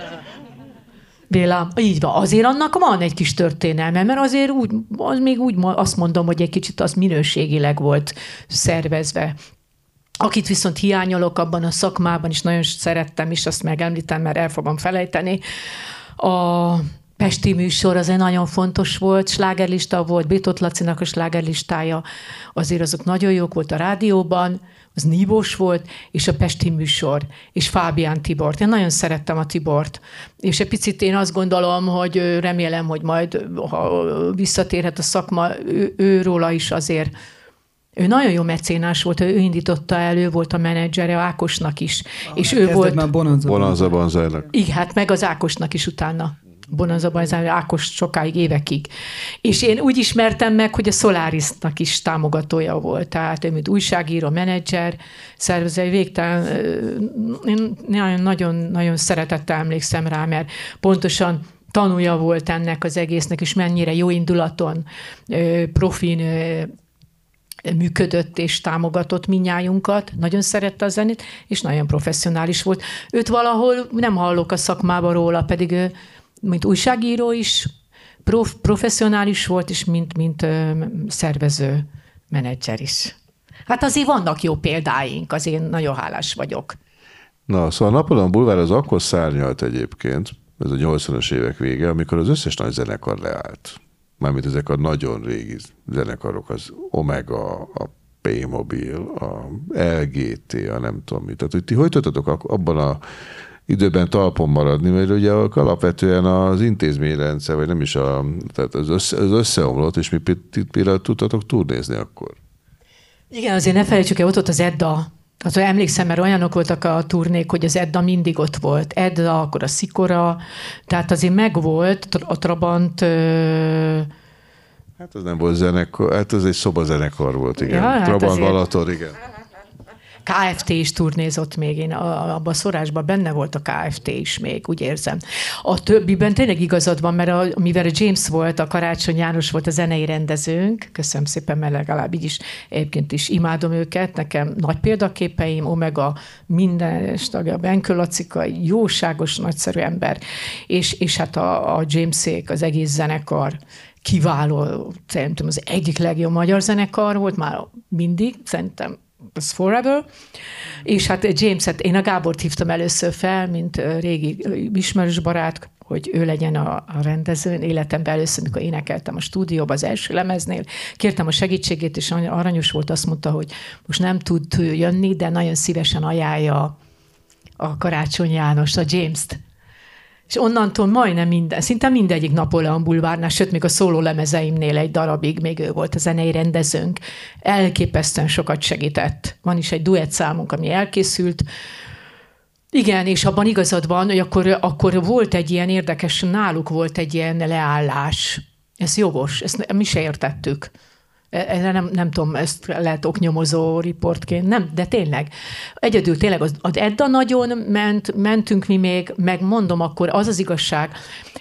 Béla, így van. Azért annak van egy kis történelme, mert azért azt mondom, hogy egy kicsit az minőségileg volt szervezve. Akit viszont hiányolok abban a szakmában, és nagyon szerettem, és azt megemlítem, mert el fogom felejteni, a pesti műsor azért nagyon fontos volt, slágerlista volt, Bétót Lacinak a slágerlistája, azért azok nagyon jók volt a rádióban, az nívós volt, és a pesti műsor, és Fábián Tibort. Én nagyon szerettem a Tibort, és egy picit én azt gondolom, hogy remélem, hogy majd, ha visszatérhet a szakma, őróla is azért. Ő nagyon jó mecénás volt, ő indította el, ő volt a menedzsere Ákosnak is. És ő volt... Bonanza Banzájnak. Igen, hát meg az Ákosnak is utána. Bonanza Banzájnak, Ákos sokáig, évekig. És én úgy ismertem meg, hogy a Solarisnak is támogatója volt. Tehát ő, mint újságíró, menedzser, szervező, végtelen, én nagyon szeretettel emlékszem rá, mert pontosan tanulja volt ennek az egésznek, és mennyire jó indulaton, profin működött és támogatott minnyájunkat, nagyon szerette a zenét, és nagyon professzionális volt. Őt valahol nem hallok a szakmában róla, pedig ő, mint újságíró is, professzionális volt, és mint szervező, menedzser is. Hát azért vannak jó példáink, azért nagyon hálás vagyok. Na, szóval a Napóleon Bulvár az akkor szárnyalt egyébként, ez a 80-as évek vége, amikor az összes nagy zenekar leállt. Mármint ezek a nagyon régi zenekarok, az Omega, a P-Mobil, a LGT, a nem tudom mit. Tehát, hogy ti hogy tudtatok abban a időben talpon maradni, mert ugye alapvetően az intézményrendszer, vagy nem is tehát az összeomlott, és mi például tudtatok turnézni akkor. Igen, azért ne felejtsük el, ott volt az Edda. Hát emlékszem, mert olyanok voltak a turnék, hogy az Edda mindig ott volt. Edda, akkor a Szikora, tehát azért megvolt a Trabant. Hát az nem volt zenekar, hát ez egy szobazenekar volt, igen. Ja, Trabant, Balaton, igen. KFT is turnézott még, én abban a szorásban benne volt a KFT is még, úgy érzem. A többiben tényleg igazad van, mert mivel a James volt, a Karácsony János volt a zenei rendezőnk, köszönöm szépen, mert legalább így is egyébként is imádom őket, nekem nagy példaképeim, Omega minden tagja, Benkő Lacika, jóságos, nagyszerű ember, és hát a Jamesék, az egész zenekar, kiváló, szerintem az egyik legjobb magyar zenekar volt, már mindig, szerintem az forever, és hát James-et, én a Gábort hívtam először fel, mint régi ismerős barát, hogy ő legyen a rendező. Életemben először, mikor énekeltem a stúdióban az első lemeznél, kértem a segítségét, és aranyos volt, azt mondta, hogy most nem tud jönni, de nagyon szívesen ajánlja a Karácsony Jánost, a James-t. És onnantól majdnem szinte mindegyik Napóleon Bulvárnál, sőt, még a szóló lemezeimnél egy darabig még ő volt a zenei rendezőnk. Elképesztően sokat segített. Van is egy duett számunk, ami elkészült. Igen, és abban igazad van, hogy akkor volt egy ilyen érdekes, náluk volt egy ilyen leállás. Ez jogos, ezt mi se értettük. Nem tudom, ezt lehet oknyomozó riportként, nem, de tényleg. Egyedül tényleg az Edda nagyon mentünk mi még, meg mondom akkor, az az igazság,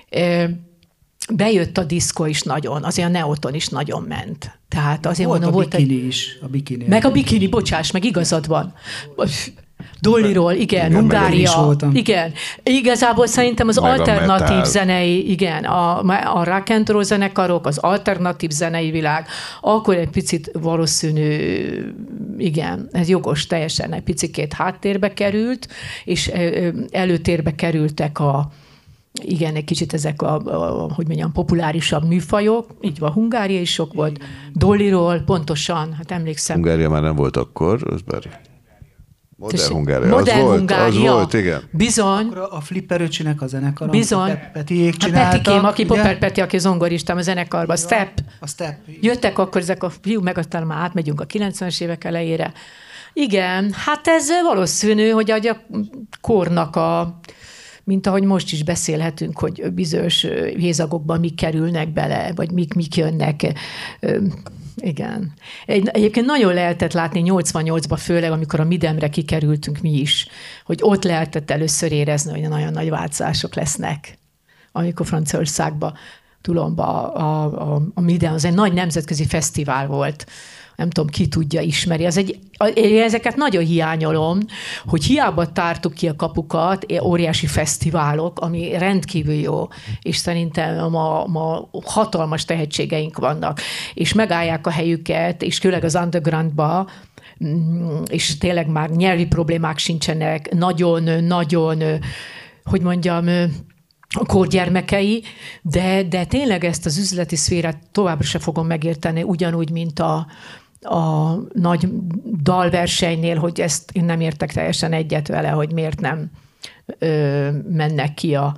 bejött a diszkó is nagyon, azért a Neoton is nagyon ment. Tehát azért volt mondom, a bikini is. A bikini. Meg a bikini, bocsáss, meg igazad van. Dollyról, igen, Hungária. Igen. Igazából szerintem az meg alternatív zenei, igen, a rock and roll zenekarok, az alternatív zenei világ, akkor egy picit valószínű, igen, ez jogos, teljesen egy picikét háttérbe került, és előtérbe kerültek igen, egy kicsit ezek hogy mondjam, populárisabb műfajok. Így van, Hungária is sok volt. Dollyról, pontosan, hát emlékszem. Hungária már nem volt akkor, az bár... Modern Hungária. Modern Hungária. Az volt, igen. Bizony. Akkor a Flipper öcsinek a zenekar, bizony. Petiék csináltak. Petikém, aki Popper Peti, aki zongoristám a zenekarban, A Step. Jöttek akkor ezek a fiú, meg aztán már átmegyünk a 90-es évek elejére. Igen, hát ez valószínű, hogy a kornak mint ahogy most is beszélhetünk, hogy bizonyos hézagokban mik kerülnek bele, vagy mik jönnek. Igen. Egyébként nagyon lehetett látni 88-ban, főleg amikor a Midemre kikerültünk mi is, hogy ott lehetett először érezni, hogy nagyon nagy változások lesznek. Amikor Franciaországban, Toulonban a Midem, az egy nagy nemzetközi fesztivál volt. Nem tudom, ki tudja, ismeri. Én ezeket nagyon hiányolom, hogy hiába tártuk ki a kapukat, óriási fesztiválok, ami rendkívül jó, és szerintem ma hatalmas tehetségeink vannak, és megállják a helyüket, és főleg az undergroundba, és tényleg már nyelvi problémák sincsenek, nagyon, hogy mondjam, a korgyermekei, de tényleg ezt az üzleti szférát továbbra se fogom megérteni, ugyanúgy, mint a nagy dalversenynél, hogy ezt én nem értek teljesen egyet vele, hogy miért nem mennek ki a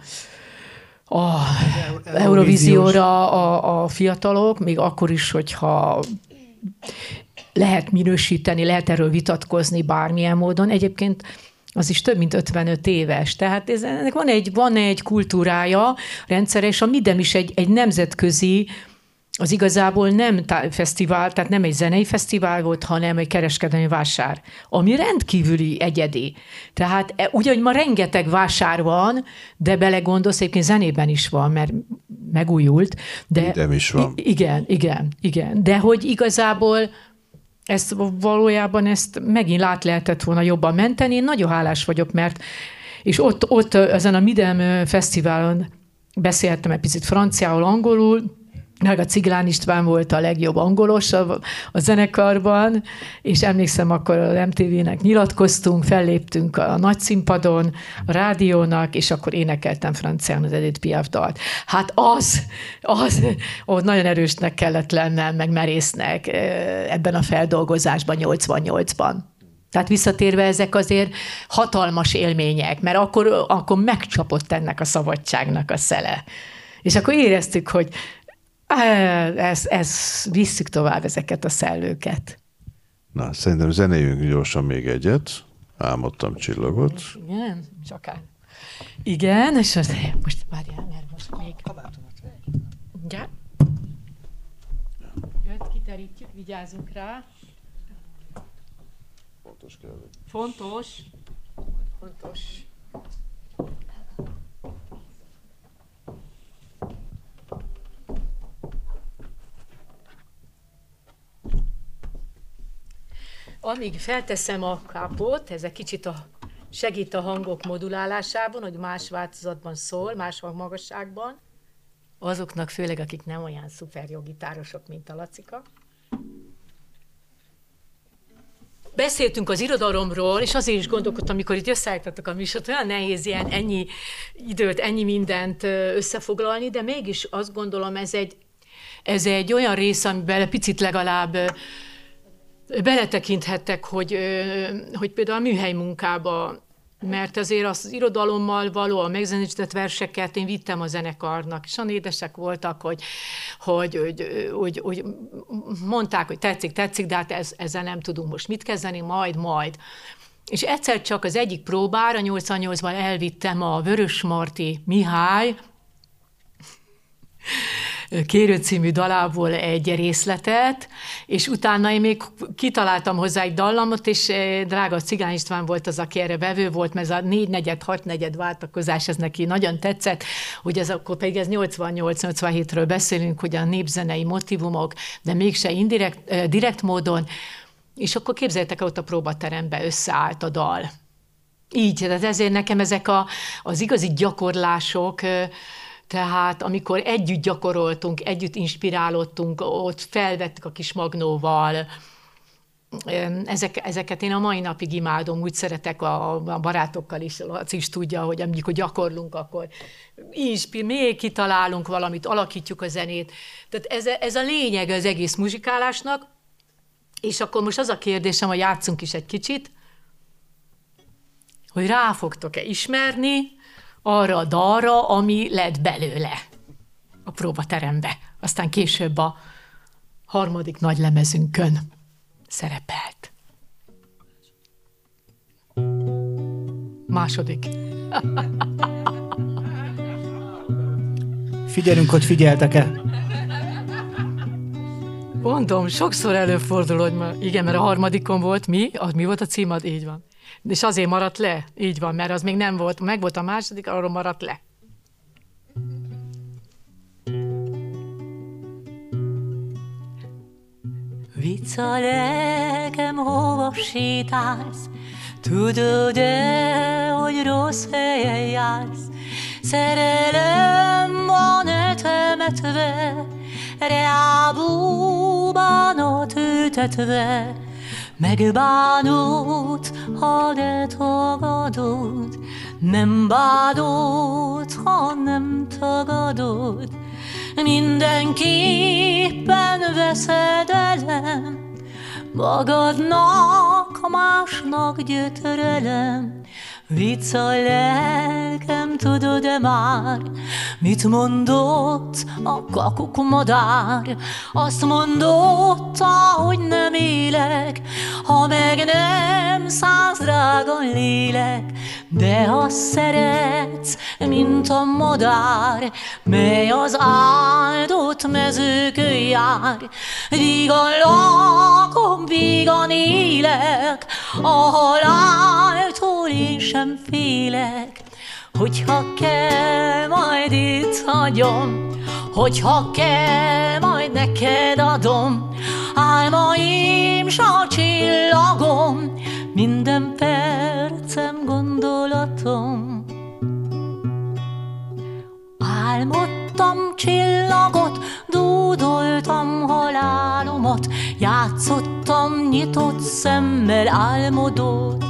Eurovízióra a fiatalok, még akkor is, hogyha lehet minősíteni, lehet erről vitatkozni bármilyen módon. Egyébként az is több mint 55 éves. Tehát ennek van egy kultúrája, rendszere, és a Midem is egy nemzetközi, az igazából nem fesztivál, tehát nem egy zenei fesztivál volt, hanem egy kereskedelmi vásár, ami rendkívüli egyedi. Tehát ugyanúgy ma rengeteg vásár van, de belegondolsz, egyébként zenében is van, mert megújult. De Midem is van. Igen. De hogy igazából valójában megint lehetett volna jobban menteni. Én nagyon hálás vagyok, mert és ott ezen a Midem fesztiválon beszéltem egy picit franciául, angolul, meg a Ciglán István volt a legjobb angolos a zenekarban, és emlékszem, akkor az MTV-nek nyilatkoztunk, felléptünk a nagy színpadon, a rádiónak, és akkor énekeltem francián az Edith Piaf dalt. Hát ott nagyon erősnek kellett lennem, meg merésznek ebben a feldolgozásban 88-ban. Tehát visszatérve ezek azért hatalmas élmények, mert akkor megcsapott ennek a szabadságnak a szele. És akkor éreztük, hogy visszük tovább ezeket a szellőket. Na, szerintem zenéljünk gyorsan még egyet. Álmodtam csillagot. Igen, sokáig. Igen, és most várjál, mert most még... Igen. Jött, kiterítjük, vigyázzunk rá. Fontos kell. Fontos. Amíg felteszem a kápot, ez egy kicsit segít a hangok modulálásában, hogy más változatban szól, más magasságban. Azoknak főleg, akik nem olyan szuper jó gitárosok, mint a Lacika. Beszéltünk az irodalomról, és azért is gondolkodtam, amikor itt összeállítottak a műsort, olyan nehéz ennyi időt, ennyi mindent összefoglalni, de mégis azt gondolom, ez egy olyan rész, amiben picit legalább beletekinthettek, hogy például a műhely munkába, mert azért az irodalommal való a megzenésített verseket én vittem a zenekarnak, és olyan édesek voltak, hogy mondták, hogy tetszik, de hát ezzel nem tudunk most mit kezdeni, majd. És egyszer csak az egyik próbára, 88-ban elvittem a Vörösmarty Mihály Kérő című dalából egy részletet, és utána én még kitaláltam hozzá egy dallamot, és drága Cigány István volt az, aki erre vevő volt, mert ez a 4/4, 6/4 váltakozás, ez neki nagyon tetszett, hogy ez akkor pedig ez 88-87-ről beszélünk, hogy a népzenei motivumok, de mégse direkt módon, és akkor képzeljétek, ott a próbaterembe összeállt a dal. Így, tehát ezért nekem ezek az igazi gyakorlások, tehát amikor együtt gyakoroltunk, együtt inspirálódtunk, ott felvettük a kis magnóval, ezeket én a mai napig imádom, úgy szeretek a barátokkal is, Laci is tudja, hogy amikor gyakorlunk, akkor még kitalálunk valamit, alakítjuk a zenét. Tehát ez a lényeg az egész muzsikálásnak, és akkor most az a kérdésem, hogy játszunk is egy kicsit, hogy rá fogtok-e ismerni arra a dalra, ami lett belőle a próbaterembe. Aztán később a harmadik nagy lemezünkön szerepelt. Második. Figyelünk, hogy figyeltek-e. Mondom, sokszor előfordul, hogy igen, mert a harmadikon volt mi volt a címad? Így van. És azért maradt le? Így van, mert az még nem volt, meg volt a második, arról maradt le. Vicc a lelkem, hova sétálsz, tudod-e, hogy rossz helyen jársz? Szerelem van eltemetve, reábú bánat ültetve, megbánod, ha ne tagadod, nem bánod, ha nem tagadod. Mindenképpen veszedelem, magadnak, másnak gyötrelem. Vicc a lelkem, tudod-e már, mit mondott a kakukmadár? Azt mondotta, hogy nem élek, ha meg nem száz drága lélek. De ha szeretsz, mint a madár, mely az áldott mezőkön jár. Vígan lakom, vígan élek, a haláltól én sem félek. Hogyha kell, majd itt hagyom, hogyha kell, majd neked adom. Álmaim s a csillagom, minden percem gondolatom. Álmodtam csillagot, dúdoltam halálomat, játszottam nyitott szemmel álmodót.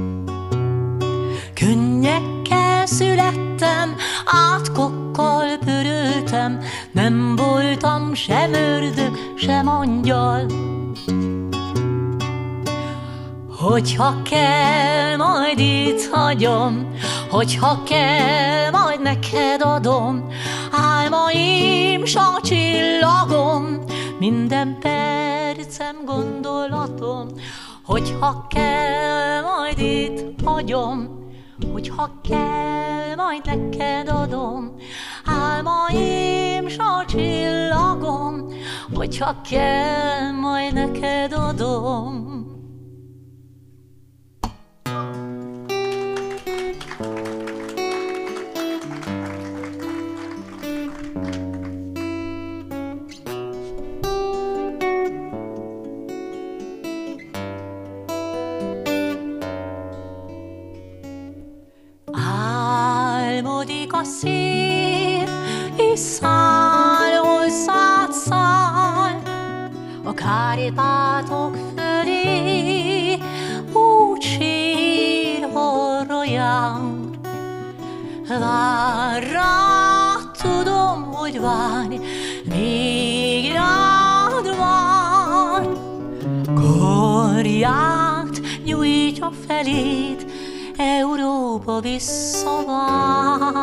Könnyekkel születtem, átkokkal pöröltem, nem voltam sem ördög, sem angyal. Hogyha kell, majd itt hagyom, hogyha kell, majd neked adom. Álmaim s a csillagom, minden percem gondolatom. Hogyha kell, majd itt hagyom, hogyha kell, majd neked adom. Álmaim s a csillagom, hogyha kell, majd neked adom. Álmodik a szív, és szállol szátszál a Kárpátok fölé, úgy sír, arra jár. Vár rá, tudom, hogy várj, még rád vár. Karját nyújtja felét, Európa visszavár.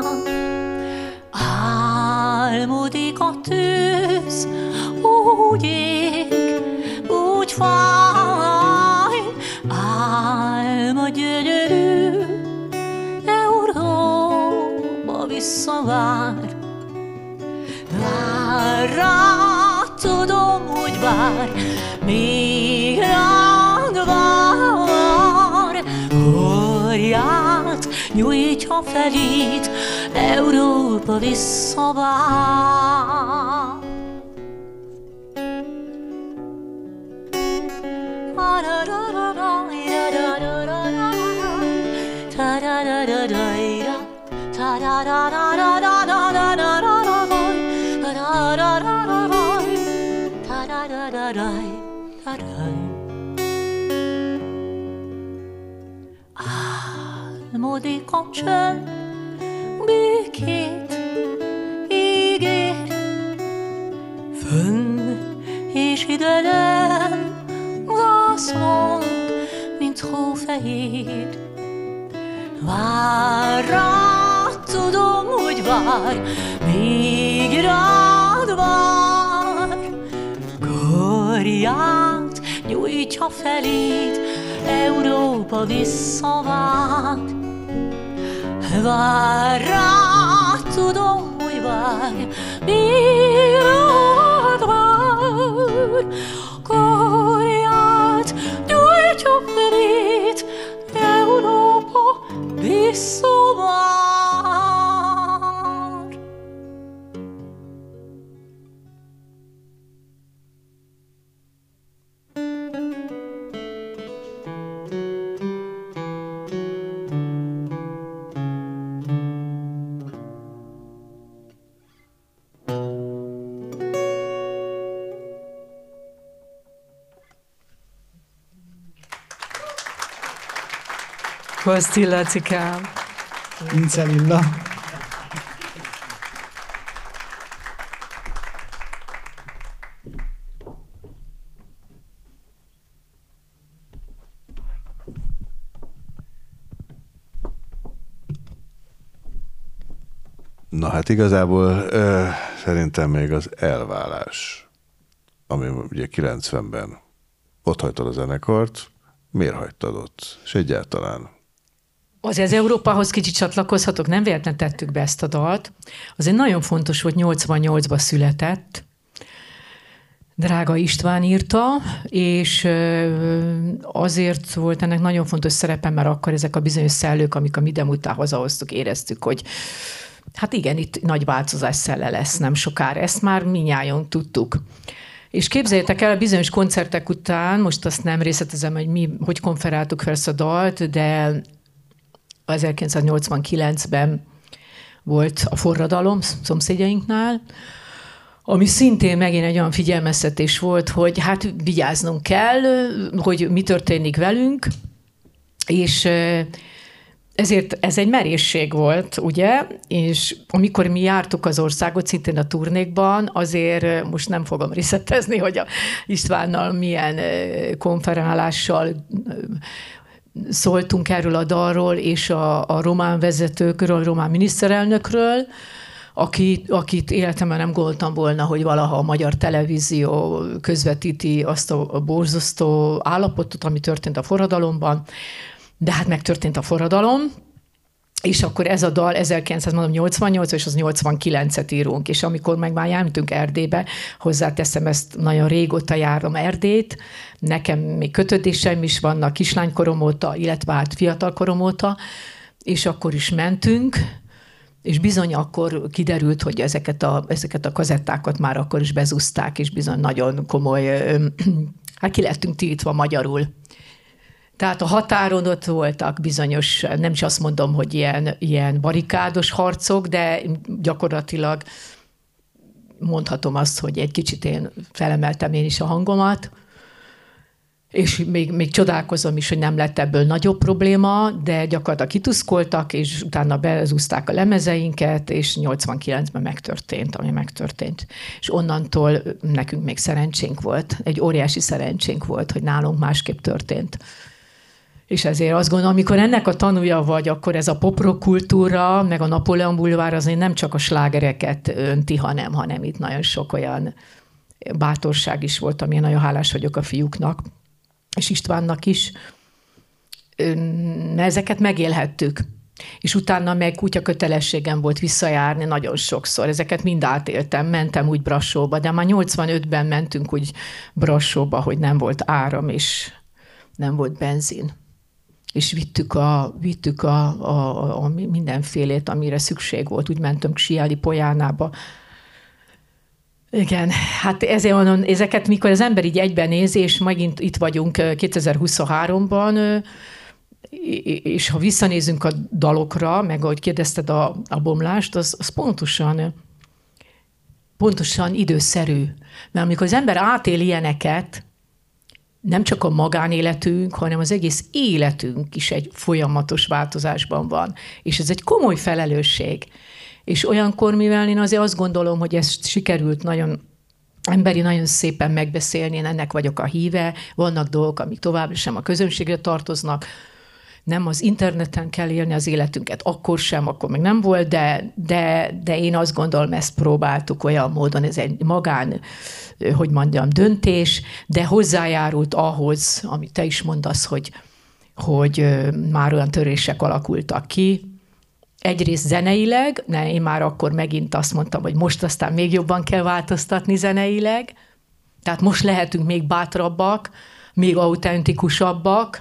Álmodik a tűz, úgy ég, úgy fáj. Álma gyönyörű, Európa visszavár. Vár rá, tudom, hogy vár, még rád vár. Karját nyújtja felét, Európa visszavár. Álmodik a csönd, békét ígér, fönn és idelen vászlónk, mint hófehér. Vár rád, tudom, hogy vár, még rád vár. Karját nyújtsa feléd, Európa visszavág. Vár rád, tudom, hogy vár, még rád vár. Karját nyújtsa feléd, Európa visszavár. Koszti Lacikám. Ince Lilla. Na hát igazából szerintem még az elválás, ami ugye 90-ben ott hagytad a zenekart, miért hagytad ott? És egyáltalán? Az Európához kicsit csatlakozhatok, nem véletlenül tettük be ezt a dalt. Azért nagyon fontos, hogy 88-ban született. Drága István írta, és azért volt ennek nagyon fontos szerepe, mert akkor ezek a bizonyos szellők, amik a Midem után hazahoztuk, éreztük, hogy hát igen, itt nagy változás szelle lesz nem sokára. Ezt már mindnyájan tudtuk. És képzeljétek el, a bizonyos koncertek után, most azt nem részletezem, hogy mi, hogy konferáltuk fel ezt a dalt, de 1989-ben volt a forradalom szomszédjainknál, ami szintén megint egy olyan figyelmeztetés volt, hogy hát vigyáznunk kell, hogy mi történik velünk, és ezért ez egy merészség volt, ugye, és amikor mi jártuk az országot, szintén a turnékban, azért most nem fogom részletezni, hogy a Istvánnal milyen konferálással szóltunk erről a dalról, és a román vezetőkről, a román miniszterelnökről, akit életemben nem gondoltam volna, hogy valaha a magyar televízió közvetíti azt a borzasztó állapotot, ami történt a forradalomban, de hát megtörtént a forradalom, és akkor ez a dal 1988 és az 89-et írunk, és amikor meg már jártunk Erdélybe, hozzáteszem, ezt nagyon régóta járom Erdélyt, nekem még kötődéseim is vannak kislánykorom óta, illetve hát fiatalkorom óta, és akkor is mentünk, és bizony akkor kiderült, hogy ezeket a kazettákat már akkor is bezúzták, és bizony nagyon komoly, hát ki lettünk tiltva magyarul. Tehát a határon ott voltak bizonyos, nem is azt mondom, hogy ilyen barikádos harcok, de gyakorlatilag mondhatom azt, hogy egy kicsit én felemeltem én is a hangomat, és még csodálkozom is, hogy nem lett ebből nagyobb probléma, de gyakorlatilag kituszkoltak, és utána bezúzták a lemezeinket, és 89-ben megtörtént, ami megtörtént. És onnantól nekünk még szerencsénk volt, egy óriási szerencsénk volt, hogy nálunk másképp történt. És ezért azt gondolom, amikor ennek a tanúja vagy, akkor ez a poprock kultúra, meg a Napóleon bulvár azért nem csak a slágereket önti, hanem itt nagyon sok olyan bátorság is volt, amilyen nagyon hálás vagyok a fiúknak, és Istvánnak is. Ezeket megélhettük. És utána meg kutyakötelességem volt visszajárni nagyon sokszor. Ezeket mind átéltem, mentem úgy Brassóba, de már 85-ben mentünk úgy Brassóba, hogy nem volt áram, és nem volt benzin. És vittük a mindenfélét, amire szükség volt. Úgy mentünk Siáli Pojánába. Igen, hát ezeket mikor az ember így egyben nézi, és megint itt vagyunk 2023-ban, és ha visszanézünk a dalokra, meg ahogy kérdezted a bomlást, az pontosan időszerű. Mert amikor az ember átél ilyeneket, nem csak a magánéletünk, hanem az egész életünk is egy folyamatos változásban van. És ez egy komoly felelősség. És olyankor, mivel én azért azt gondolom, hogy ezt sikerült nagyon nagyon szépen megbeszélni, én ennek vagyok a híve, vannak dolgok, amik továbbra sem a közönségre tartoznak, nem az interneten kell élni az életünket, akkor sem, akkor még nem volt, de én azt gondolom, ezt próbáltuk olyan módon, ez egy magán, hogy mondjam, döntés, de hozzájárult ahhoz, amit te is mondasz, hogy már olyan törések alakultak ki. Egyrészt zeneileg, én már akkor megint azt mondtam, hogy most aztán még jobban kell változtatni zeneileg, tehát most lehetünk még bátrabbak, még autentikusabbak.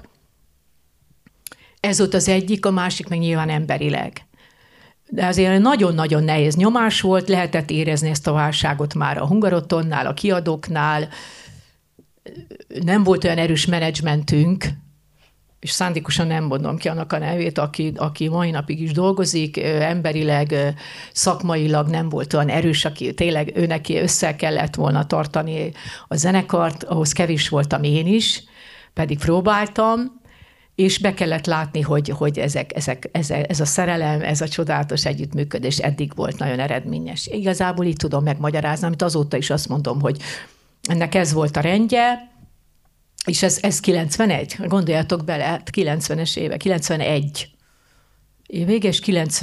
Ez ott az egyik, a másik meg nyilván emberileg. De azért nagyon-nagyon nehéz nyomás volt, lehetett érezni ezt a válságot már a Hungarotonnál, a kiadóknál. Nem volt olyan erős menedzsmentünk, és szándékosan nem mondom ki annak a nevét, aki mai napig is dolgozik, emberileg, szakmailag nem volt olyan erős, aki tényleg őneki össze kellett volna tartani a zenekart, ahhoz kevés voltam én is, pedig próbáltam, és be kellett látni, hogy ez a szerelem, ez a csodálatos együttműködés eddig volt nagyon eredményes. Igazából így tudom megmagyarázni, amit azóta is azt mondom, hogy ennek ez volt a rendje, és ez 91, gondoljatok bele, 90-es éve, 91. Véges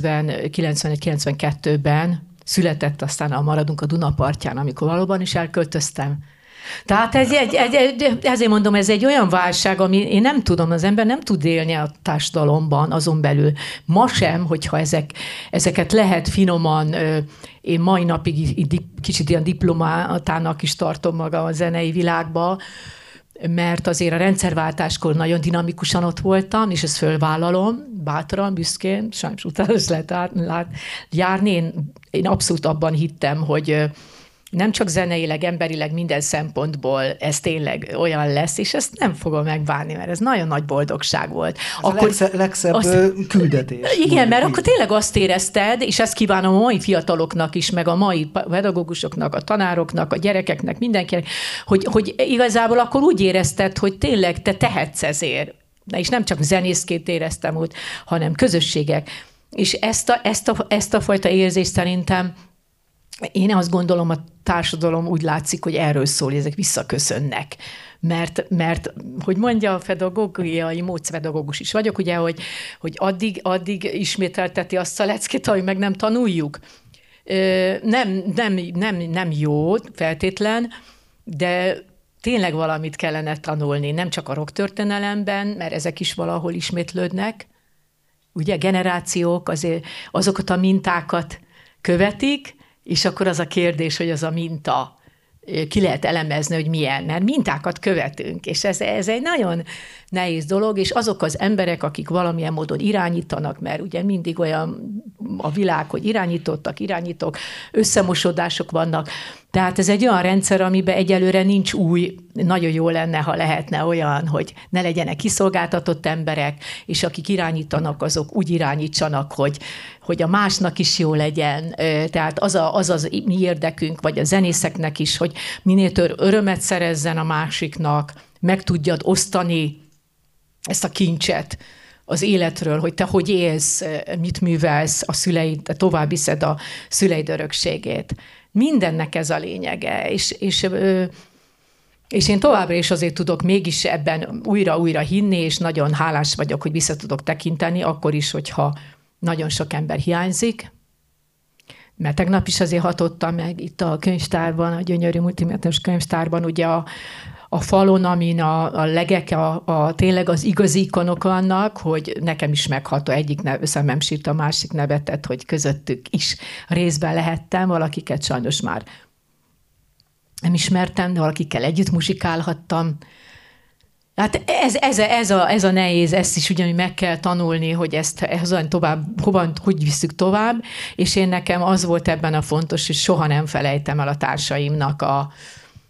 91-92-ben született aztán a Maradunk a Duna partján, amikor valóban is elköltöztem. Tehát ezért mondom, ez egy olyan válság, ami én nem tudom, az ember nem tud élni a társadalomban azon belül. Ma sem, hogyha ezeket lehet finoman, én mai napig kicsit ilyen diplomátának is tartom magam a zenei világba, mert azért a rendszerváltáskor nagyon dinamikusan ott voltam, és ezt fölvállalom, bátran, büszkén, sajnos utána is lehet járni. Én abszolút abban hittem, hogy nem csak zeneileg, emberileg, minden szempontból ez tényleg olyan lesz, és ezt nem fogom megbánni, mert ez nagyon nagy boldogság volt. Ez akkor a legszebb küldetés. Igen, mert akkor tényleg azt érezted, és ezt kívánom a mai fiataloknak is, meg a mai pedagógusoknak, a tanároknak, a gyerekeknek, mindenkinek, hogy igazából akkor úgy érezted, hogy tényleg te tehetsz ezért. És nem csak zenészként éreztem úgy, hanem közösségek. És ezt a fajta érzést szerintem én azt gondolom, a társadalom úgy látszik, hogy erről szól, hogy ezek visszaköszönnek. Mert hogy mondja a pedagógiai módszerpedagógus is vagyok, ugye, hogy addig ismételteti azt a leckét, ahogy meg nem tanuljuk. Nem jó feltétlen, de tényleg valamit kellene tanulni, nem csak a rocktörténelemben, mert ezek is valahol ismétlődnek. Ugye generációk azért azokat a mintákat követik, és akkor az a kérdés, hogy az a minta ki lehet elemezni, hogy milyen, mert mintákat követünk, és ez egy nagyon nehéz dolog, és azok az emberek, akik valamilyen módon irányítanak, mert ugye mindig olyan a világ, hogy irányítók, összemosódások vannak, tehát ez egy olyan rendszer, amiben egyelőre nincs új, nagyon jó lenne, ha lehetne olyan, hogy ne legyenek kiszolgáltatott emberek, és akik irányítanak, azok úgy irányítsanak, hogy a másnak is jó legyen. Tehát az mi érdekünk, vagy a zenészeknek is, hogy minél több örömet szerezzen a másiknak, meg tudjad osztani ezt a kincset az életről, hogy te hogy élsz, mit művelsz a szüleid, tovább viszed a szüleid örökségét. Mindennek ez a lényege, és én továbbra is azért tudok mégis ebben újra hinni, és nagyon hálás vagyok, hogy vissza tudok tekinteni, akkor is, hogyha nagyon sok ember hiányzik, mert tegnap is azért hatottam meg itt a könyvtárban, a gyönyörű multiméteres könyvtárban, ugye a falon, amin a legek, tényleg az igazi ikonok vannak, hogy nekem is megható, egyik szemem sírt, a másik nevetett, hogy közöttük is részben lehettem, valakiket sajnos már nem ismertem, de valakikkel együtt muzsikálhattam. Hát ez a nehéz, ezt is ugyanúgy meg kell tanulni, hogy ezt tovább, hogy visszük tovább, és én nekem az volt ebben a fontos, hogy soha nem felejtem el a társaimnak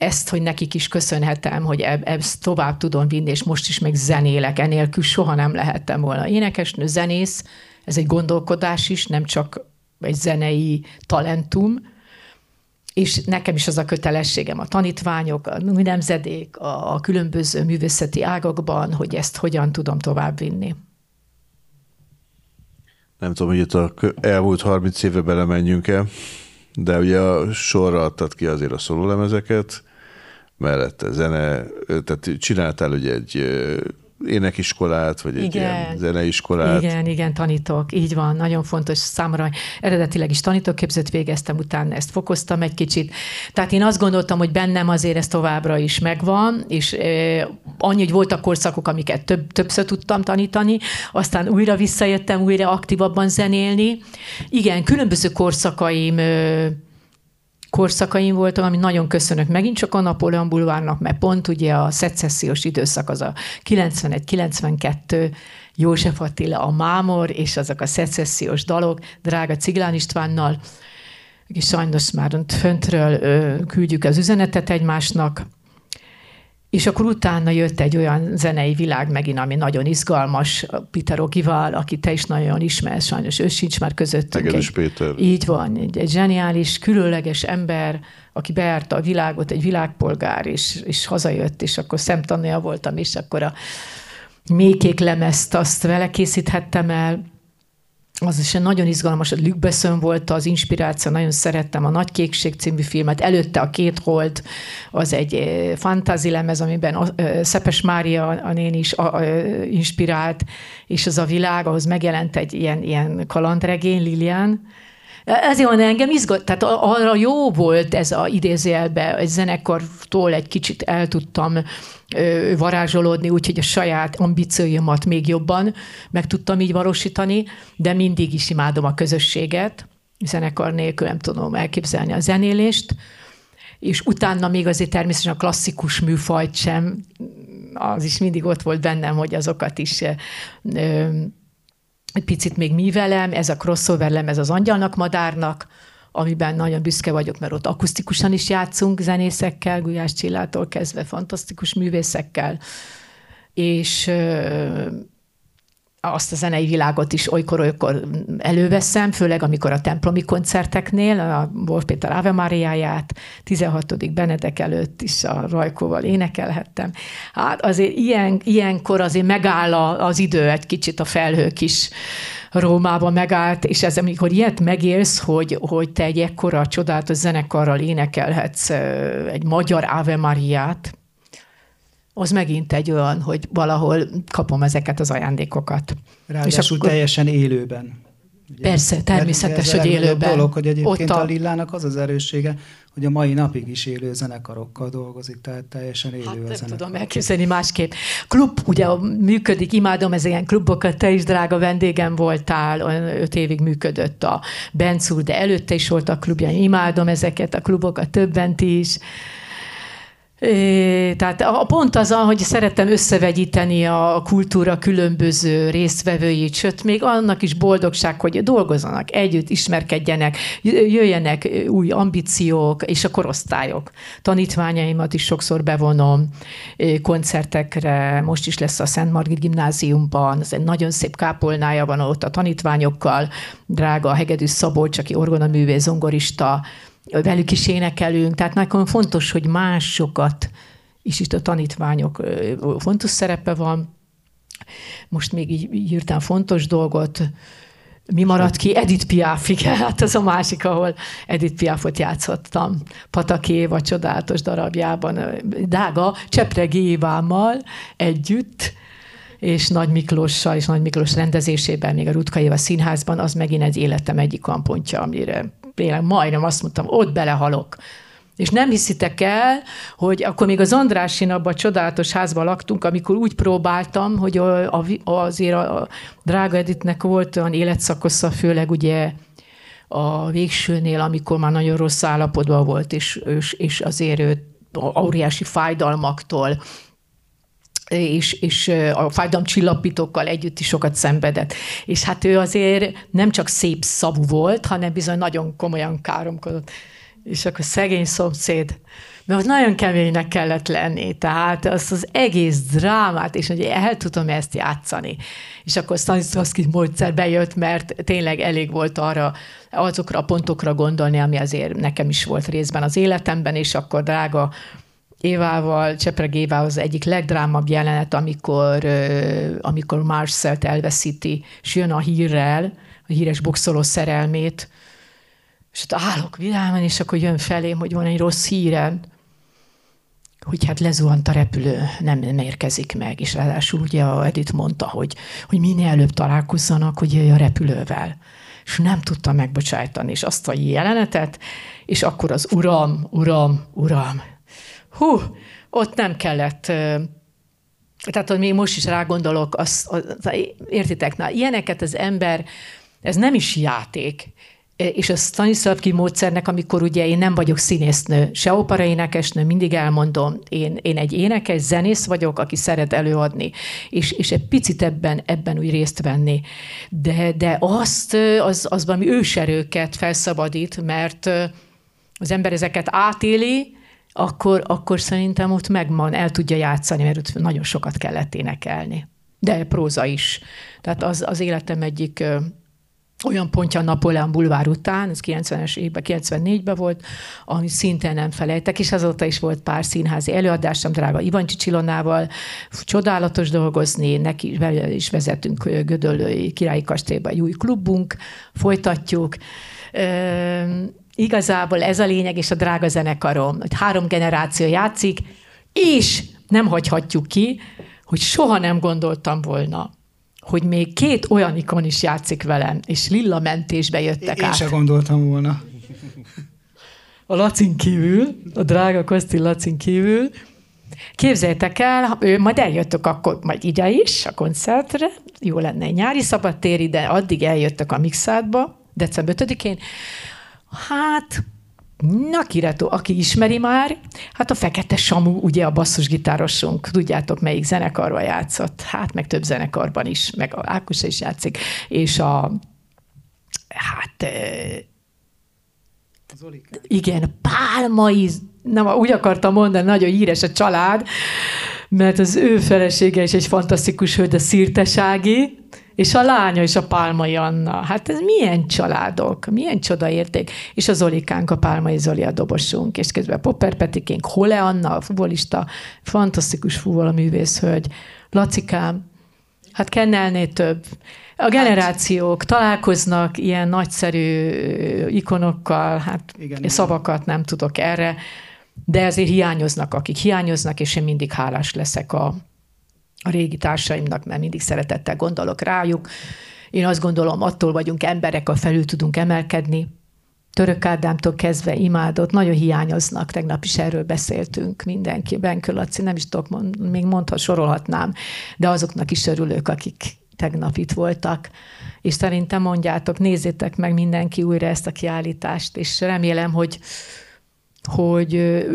ezt, hogy nekik is köszönhetem, hogy ezt tovább tudom vinni, és most is meg zenélek, enélkül soha nem lehettem volna énekesnő, zenész, ez egy gondolkodás is, nem csak egy zenei talentum, és nekem is az a kötelességem a tanítványok, a nemzedék, a különböző művészeti ágakban, hogy ezt hogyan tudom továbbvinni. Nem tudom, hogy itt a elmúlt 30 évre belemenjünk-e, de ugye a sorra adtad ki azért a szólólemezeket, mellette zene, tehát csináltál ugye egy énekiskolát, vagy egy ilyen zeneiskolát. Igen, tanítok. Így van, nagyon fontos számomra. Eredetileg is tanítóképzőt végeztem, utána ezt fokoztam egy kicsit. Tehát én azt gondoltam, hogy bennem azért ez továbbra is megvan, és annyi, hogy voltak korszakok, amiket többször tudtam tanítani, aztán újra visszajöttem, újra aktívabban zenélni. Igen, különböző korszakaim voltak, amit nagyon köszönök megint csak a Napóleon Bulvárnak, mert pont ugye a szecessziós időszak az a 91-92, József Attila, a Mámor, és azok a szecessziós dalok, drága Ciglán Istvánnal, és sajnos már föntről küldjük az üzenetet egymásnak, és akkor utána jött egy olyan zenei világ megint, ami nagyon izgalmas, Peter Ogival, aki te is nagyon ismersz, sajnos ő sincs már közöttünk. Hegedűs Péter. Így van, egy zseniális, különleges ember, aki beárta a világot, egy világpolgár, és hazajött, és akkor szemtanúja voltam, és akkor a Mékék lemezt azt vele készíthettem el. Az is nagyon izgalmas, a Luc Besson volt az inspiráció, nagyon szerettem a Nagy Kékség című filmet, előtte a Két hold, az egy fantasy lemez, amiben Szepes Mária a néni is inspirált, és az a világ, ahhoz megjelent egy ilyen kalandregény, Lilian. Ezért van engem tehát arra jó volt ez a idézőjelbe, egy zenekartól egy kicsit el tudtam varázsolódni, úgyhogy a saját ambícióimat még jobban meg tudtam így valósítani, de mindig is imádom a közösséget, zenekar nélkül nem tudom elképzelni a zenélést, és utána még azért természetesen a klasszikus műfajt sem, az is mindig ott volt bennem, hogy azokat is egy picit még művelem, ez a crossover lemez az Angyalnak, Madárnak, amiben nagyon büszke vagyok, mert ott akusztikusan is játszunk zenészekkel, Gulyás Csillától kezdve fantasztikus művészekkel, és azt a zenei világot is olykor-olykor előveszem, főleg amikor a templomi koncerteknél, a Wolf Péter Ave Mariáját, 16. Benedek előtt is a Rajkóval énekelhettem. Hát azért ilyenkor azért megáll az idő, egy kicsit a felhők is Rómában megállt, és ez, amikor ilyet megélsz, hogy te egy ekkora csodálatos zenekarral énekelhetsz egy magyar Ave Mariát, az megint egy olyan, hogy valahol kapom ezeket az ajándékokat. Ráadásul akkor teljesen élőben. Ugye? Persze, természetes, hogy élőben. Dolog, hogy egyébként a Lillának az erőssége, hogy a mai napig is élő zenekarokkal dolgozik, tehát teljesen élő a zenekar. Nem tudom elképzelni másképp. Klub ugye működik, imádom ez ilyen klubokat, te is drága vendégem voltál, 5 évig működött a Bencúr, de előtte is voltak klubjaim, imádom ezeket a klubokat, többent is. Tehát a pont az, hogy szerettem összevegyíteni a kultúra különböző résztvevőit, sőt, még annak is boldogság, hogy dolgozzanak együtt, ismerkedjenek, jöjjenek új ambíciók, és a korosztályok. Tanítványaimat is sokszor bevonom koncertekre, most is lesz a Szent Margit Gimnáziumban, ez egy nagyon szép kápolnája van ott a tanítványokkal, drága a Hegedűs Szabolcs, aki orgonaművész, zongorista, velük is énekelünk, tehát nagyon fontos, hogy másokat is itt a tanítványok fontos szerepe van. Most még így írtam fontos dolgot. Mi maradt ki? Edith Piaf, igen, hát az a másik, ahol Edith Piafot játszottam. Pataki Éva csodálatos darabjában, Dága Csepregi Évámmal együtt, és Nagy Miklóssal, és Nagy Miklós rendezésében, még a Rutka Éva Színházban, az megint egy életem egyik olyan pontja, amire majdnem azt mondtam, ott belehalok. És nem hiszitek el, hogy akkor még az Andrásin abban a csodálatos házban laktunk, amikor úgy próbáltam, hogy azért a drága Edithnek volt olyan életszakosza, főleg ugye a végsőnél, amikor már nagyon rossz állapotban volt, és azért ő óriási fájdalmaktól, és a fájdalomcsillapítókkal együtt is sokat szenvedett. És hát ő azért nem csak szép szavú volt, hanem bizony nagyon komolyan káromkodott. és akkor szegény szomszéd, mert nagyon keménynek kellett lenni, tehát az egész drámát, és hogy el tudom ezt játszani. És akkor Stanislavski módszer bejött, mert tényleg elég volt arra, azokra a pontokra gondolni, ami azért nekem is volt részben az életemben, és akkor drága Évával, Csepreg Évával az egyik legdrámabb jelenet, amikor Marcelt elveszíti, és jön a hírrel, a híres boxoló szerelmét, és ott állok vidáman, és akkor jön felém, hogy van egy rossz hírem, hogy hát lezuhant a repülő, nem érkezik meg, és ráadásul ugye a Edith mondta, hogy minél előbb találkozzanak, hogy jöjj a repülővel. És nem tudta megbocsájtani, és azt a jelenetet, és akkor az uram. Hú, ott nem kellett, tehát még most is rágondolok, értitek, na, ilyeneket az ember, ez nem is játék, és a Stanislavski módszernek, amikor ugye én nem vagyok színésznő, se operaénekesnő, mindig elmondom, én egy énekes, zenész vagyok, aki szeret előadni, és egy picit ebben úgy részt venni. De az valami őserőket felszabadít, mert az ember ezeket átéli, akkor szerintem ott el tudja játszani, mert ott nagyon sokat kellett énekelni. De próza is. Tehát az életem egyik olyan pontja a Napóleon bulvár után, ez 90-es évben, 94-ben volt, amit szintén nem felejtek, és azóta is volt pár színházi előadásom, drága Ivancsi Csilonával, csodálatos dolgozni, neki is vezetünk Gödöllői Királyi Kastélyban egy új klubunk, folytatjuk. Igazából ez a lényeg, és a drága zenekarom, hogy 3 generáció játszik, és nem hagyhatjuk ki, hogy soha nem gondoltam volna, hogy még 2 olyan ikon is játszik velem, és Lilla mentésbe jöttek át. Én sem gondoltam volna. A Lacin kívül, a drága Kosztin Lacin kívül. Képzeljétek el, majd eljöttök akkor majd ide is, a koncertre, jó lenne egy nyári szabadtéri, de addig eljöttek a Mixádba, december 5-én. Hát, aki ismeri már, hát a Fekete Samu, ugye a basszusgitárosunk, tudjátok, melyik zenekarban játszott, hát meg több zenekarban is, meg a Ákos is játszik, és igen, Pálmai, nem, úgy akartam mondani, nagyon híres a család, mert az ő felesége is egy fantasztikus hölgy, a Szirtesági, és a lánya is a Pálmai Anna. Hát ez milyen családok, milyen csodaérték. És a Zolikánk, a Pálmai Zoli a dobosunk, és közben Popper Petikénk, Hole Anna, a futbolista, fantasztikus futbolművész hölgy, Lacikám, hát kennelné több. A generációk találkoznak ilyen nagyszerű ikonokkal, hát igen, szavakat nem tudok erre, de azért hiányoznak, akik hiányoznak, és én mindig hálás leszek a régi társaimnak, mert mindig szeretettel gondolok rájuk. Én azt gondolom, attól vagyunk emberek, ha felül tudunk emelkedni. Török Ádámtól kezdve imádott, nagyon hiányoznak, tegnap is erről beszéltünk mindenki, Benkő Laci, nem is tudok, még sorolhatnám, de azoknak is örülök, akik tegnap itt voltak. És szerintem mondjátok, nézzétek meg mindenki újra ezt a kiállítást, és remélem, hogy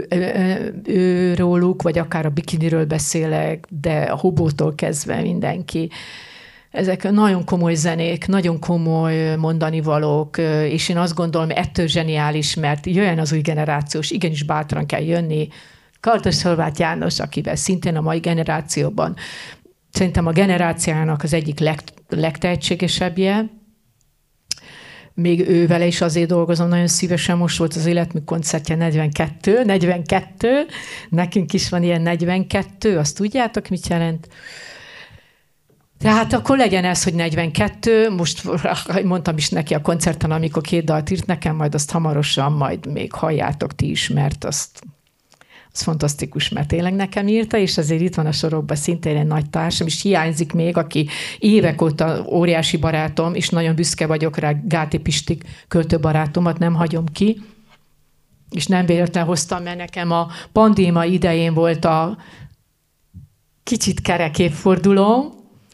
őróluk, vagy akár a bikiniről beszélek, de a Hobótól kezdve mindenki. Ezek nagyon komoly zenék, nagyon komoly mondanivalók, és én azt gondolom, ettől zseniális, mert jöjjön az új generációs, igenis bátran kell jönni. Kardos Horváth János, akivel szintén a mai generációban, szerintem a generációjának az egyik legtehetségesebbje, még ővele is azért dolgozom nagyon szívesen, most volt az életmű koncertje 42, nekünk is van ilyen 42, azt tudjátok, mit jelent? Tehát akkor legyen ez, hogy 42, most mondtam is neki a koncerten, amikor 2 dalt írt nekem, majd azt hamarosan majd még halljátok ti is, mert az fantasztikus, mert tényleg nekem írta, és azért itt van a sorokban szintén egy nagy társam, és hiányzik még, aki évek óta óriási barátom, és nagyon büszke vagyok rá, Gáti Pistik költőbarátomat nem hagyom ki, és nem véletlenül hoztam, mert nekem a pandémia idején volt a kicsit kerek évfordulóm,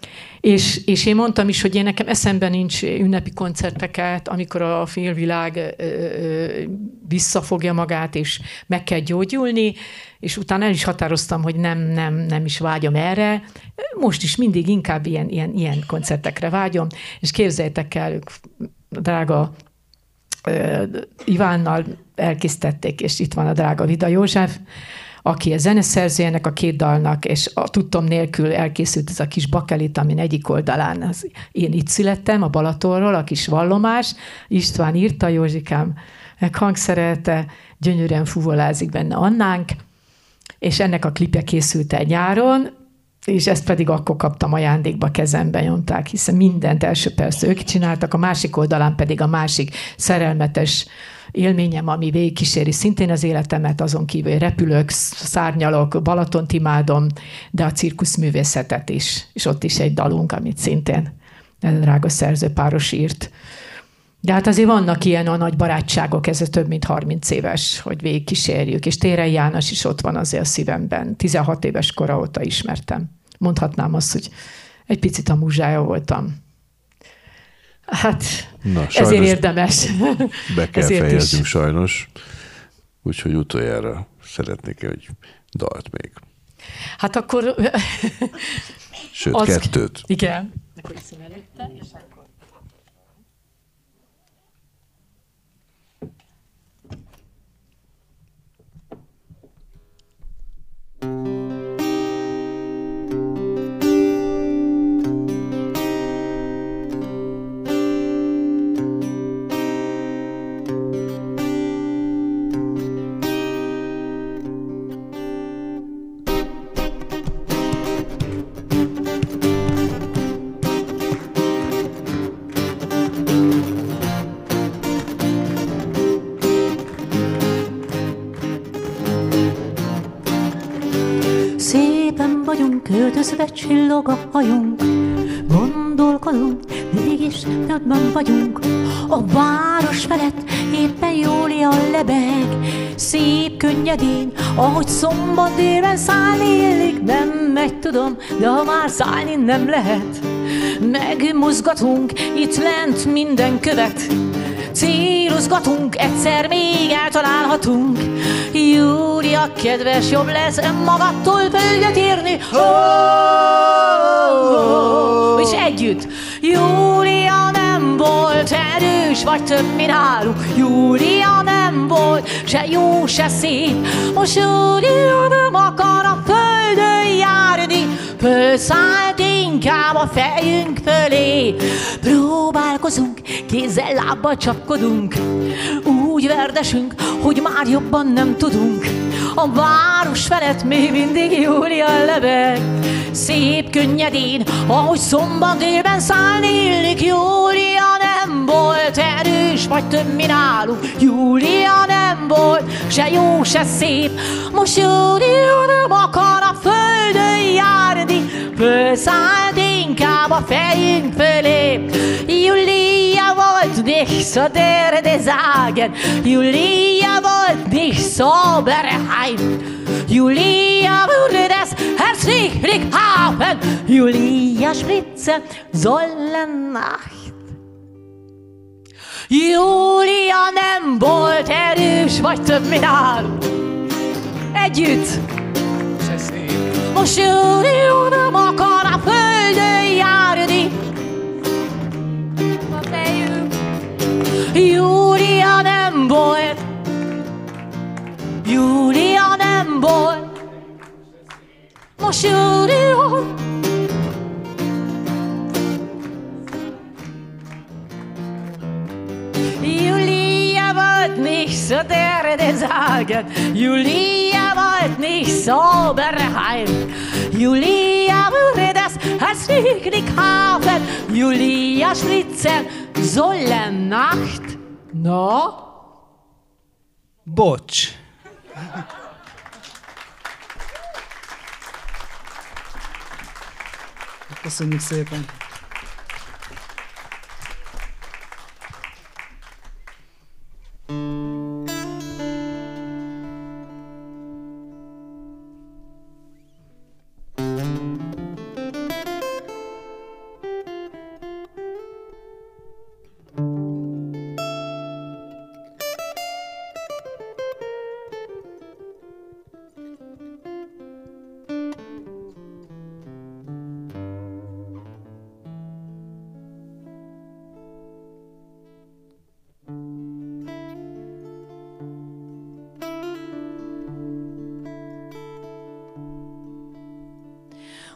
és én mondtam is, hogy én nekem eszemben nincs ünnepi koncerteket, amikor a félvilág visszafogja magát, és meg kell gyógyulni, és utána el is határoztam, hogy nem is vágyom erre. Most is mindig inkább ilyen koncertekre vágyom, és képzeljétek el, drága Ivánnal elkészítették, és itt van a drága Vida József, aki a zeneszerzőjének a 2 dalnak, és a tudtom nélkül elkészült ez a kis bakelit, amin egyik oldalán én itt születtem, a Balatonról, a kis vallomás, István írta, Józsikám meghangszerelte, gyönyörűen fuvolázik benne Annánk, és ennek a klipje készült el nyáron, és ezt pedig akkor kaptam ajándékba, kezembe nyomták, hiszen mindent első persze ők csináltak, a másik oldalán pedig a másik szerelmetes élményem, ami végigkíséri szintén az életemet, azon kívül repülök, szárnyalok, Balatont imádom, de a cirkuszművészetet is, és ott is egy dalunk, amit szintén drága szerzőpáros írt. De hát azért vannak ilyen a nagy barátságok, ez több mint 30 éves, hogy végigkísérjük, és Térei János is ott van azért a szívemben. 16 éves kora óta ismertem. Mondhatnám azt, hogy egy picit a múzsája voltam. Hát ezért érdemes. Be kell fejeznünk sajnos, úgyhogy utoljára szeretnék egy dalt még. Hát akkor... Sőt, 2. Igen. Akkor iszom előtte, és akkor... Költözve csillog a hajunk, gondolkodunk, mégis nyadban vagyunk. A város felett éppen Júlia lebeg, szép könnyedén, ahogy szombat délben szállni illik. Nem megy, tudom, de ha már szállni nem lehet, megmozgatunk itt lent minden követ. Célozgatunk, egyszer még eltalálhatunk. Júlia, kedves, jobb lesz magadtól földöt érni. És együtt. Júlia nem volt erős, vagy több, mint náluk. Júlia nem volt se jó, se szép. Most Júlia nem akar a földön járni, fölszállt inkább a fejünk fölé. Próbálkozunk, kézzel, lábbal csapkodunk, úgy verdesünk, hogy már jobban nem tudunk. A város felett még mindig Júlia lebeg, szép könnyedén, ahogy szombat délben szállni illik. Júlia nem volt erős, vagy több, mint náluk. Júlia nem volt se jó, se szép. Most Júlia nem akar a földön járni, fölszállt inkább a fejünk fölé. Julia volt nicht so der Sagen, Julia volt nicht so bereit. Julia würde das Herz nicht haben, Julia Spritze sollen Nacht. Júlia nem volt erős, vagy több, mint náluk. Együtt. Most Júlia nem akar a földön járni. A fejünk. Júlia nem volt. Júlia nem volt. Most Júlia. Julia wollte nicht so der sagen, Julia wollte nicht so bereit. Julia würde das Herz nicht haben, Julia Spritze sollen Nacht. No? Bocs. Köszönjük szépen.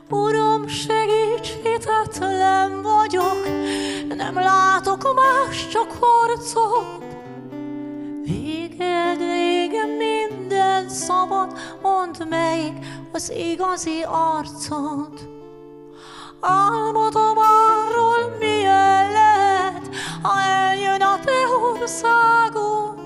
Uram, segíts, hitetlen vagyok, nem látok más, csak harcot. Véged régen minden szabad, mondd, melyik az igazi arcod. Álmodom arról, milyen lehet, ha eljön a te országod.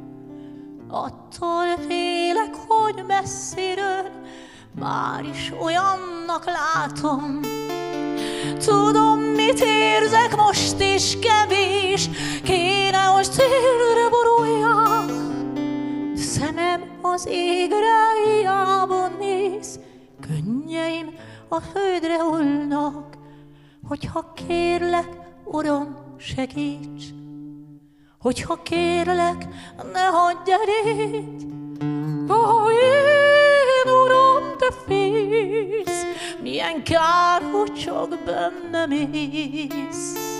Attól félek, hogy messziről már is olyannak látom. Tudom, mit érzek, most is kevés, kéne, hogy célra boruljak. Szemem az égre hiába néz, könnyeim a földre hullnak. Hogyha kérlek, Uram, segíts, hogyha kérlek, ne hagyj el így. Ó, én, Uram, te félsz, milyen kár, hogy csak bennem ész.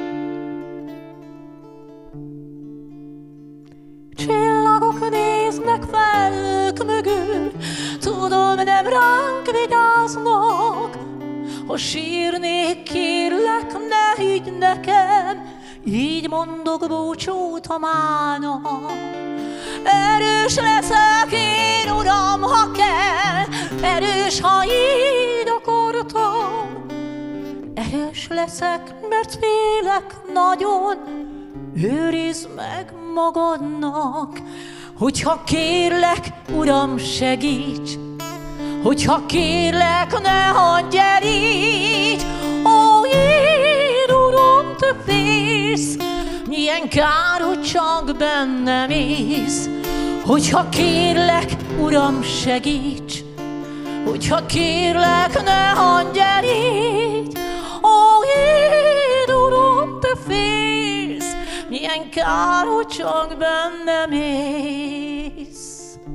Csillagok néznek felők mögül, tudom, nem ránk vigyáznak. Ha sírnék, kérlek, ne higgy nekem, így mondok búcsút a mának. Erős leszek én, Uram, ha kell, erős, ha így akartam. Erős leszek, mert félek nagyon, őrizd meg magadnak. Hogyha kérlek, Uram, segíts, hogyha kérlek, ne hagyj el így. Ó, én, Uram, te félsz, milyen kár, hogy csak bennem ész. Hogyha kérlek, Uram, segíts, hogyha kérlek, ne hagyj el így. Ó, én, Uram, te félsz, milyen kár, hogy csak bennem ész.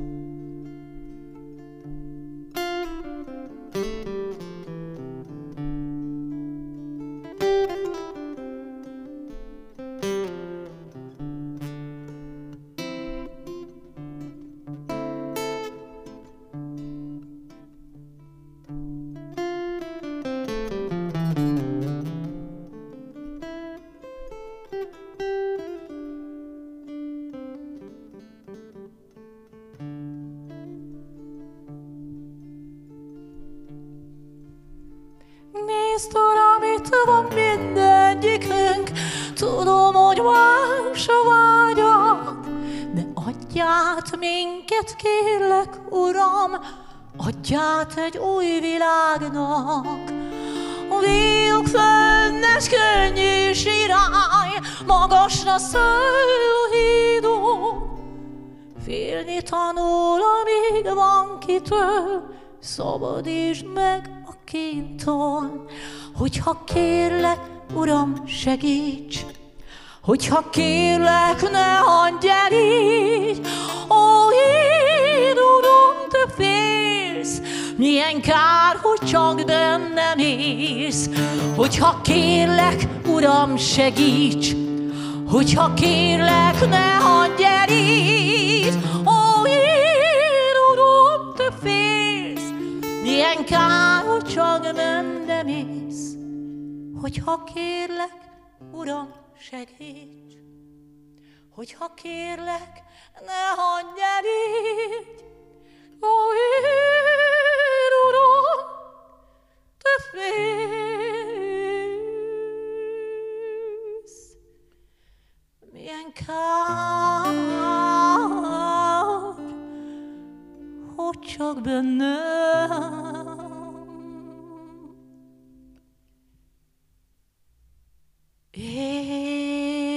Nézd, Uram, itt van mindegyikünk, tudom, hogy más a vágyat, de adj át minket, kérlek, Uram, adj át egy új világnak. Vigyük fönnes könnyű sirály, magasra száll a hídon. Félni tanul, amíg van kitől, szabadítsd meg a kínton. Hogyha kérlek, Uram, segíts, hogyha kérlek, ne hagyj el így. Ó, én, Uram, te félsz, milyen kár, hogy csak bennem élsz. Hogyha kérlek, Uram, segíts, hogyha kérlek, ne hagyj el így. Ó, én, Uram, te félsz, milyen kár, hogy csak bennem élsz. Hogyha kérlek, Uram, segíts, hogyha kérlek, ne hagyj el így. Ó, én, Uram, te félsz, milyen kár, hogy csak bennem élsz.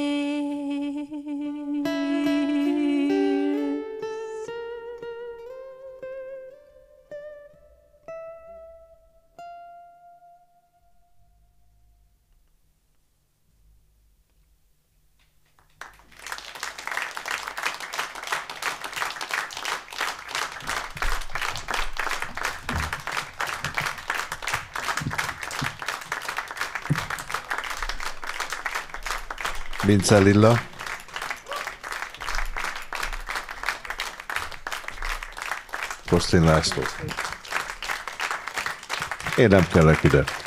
Vince Lilla. Kosztin László. Én nem kellek ide.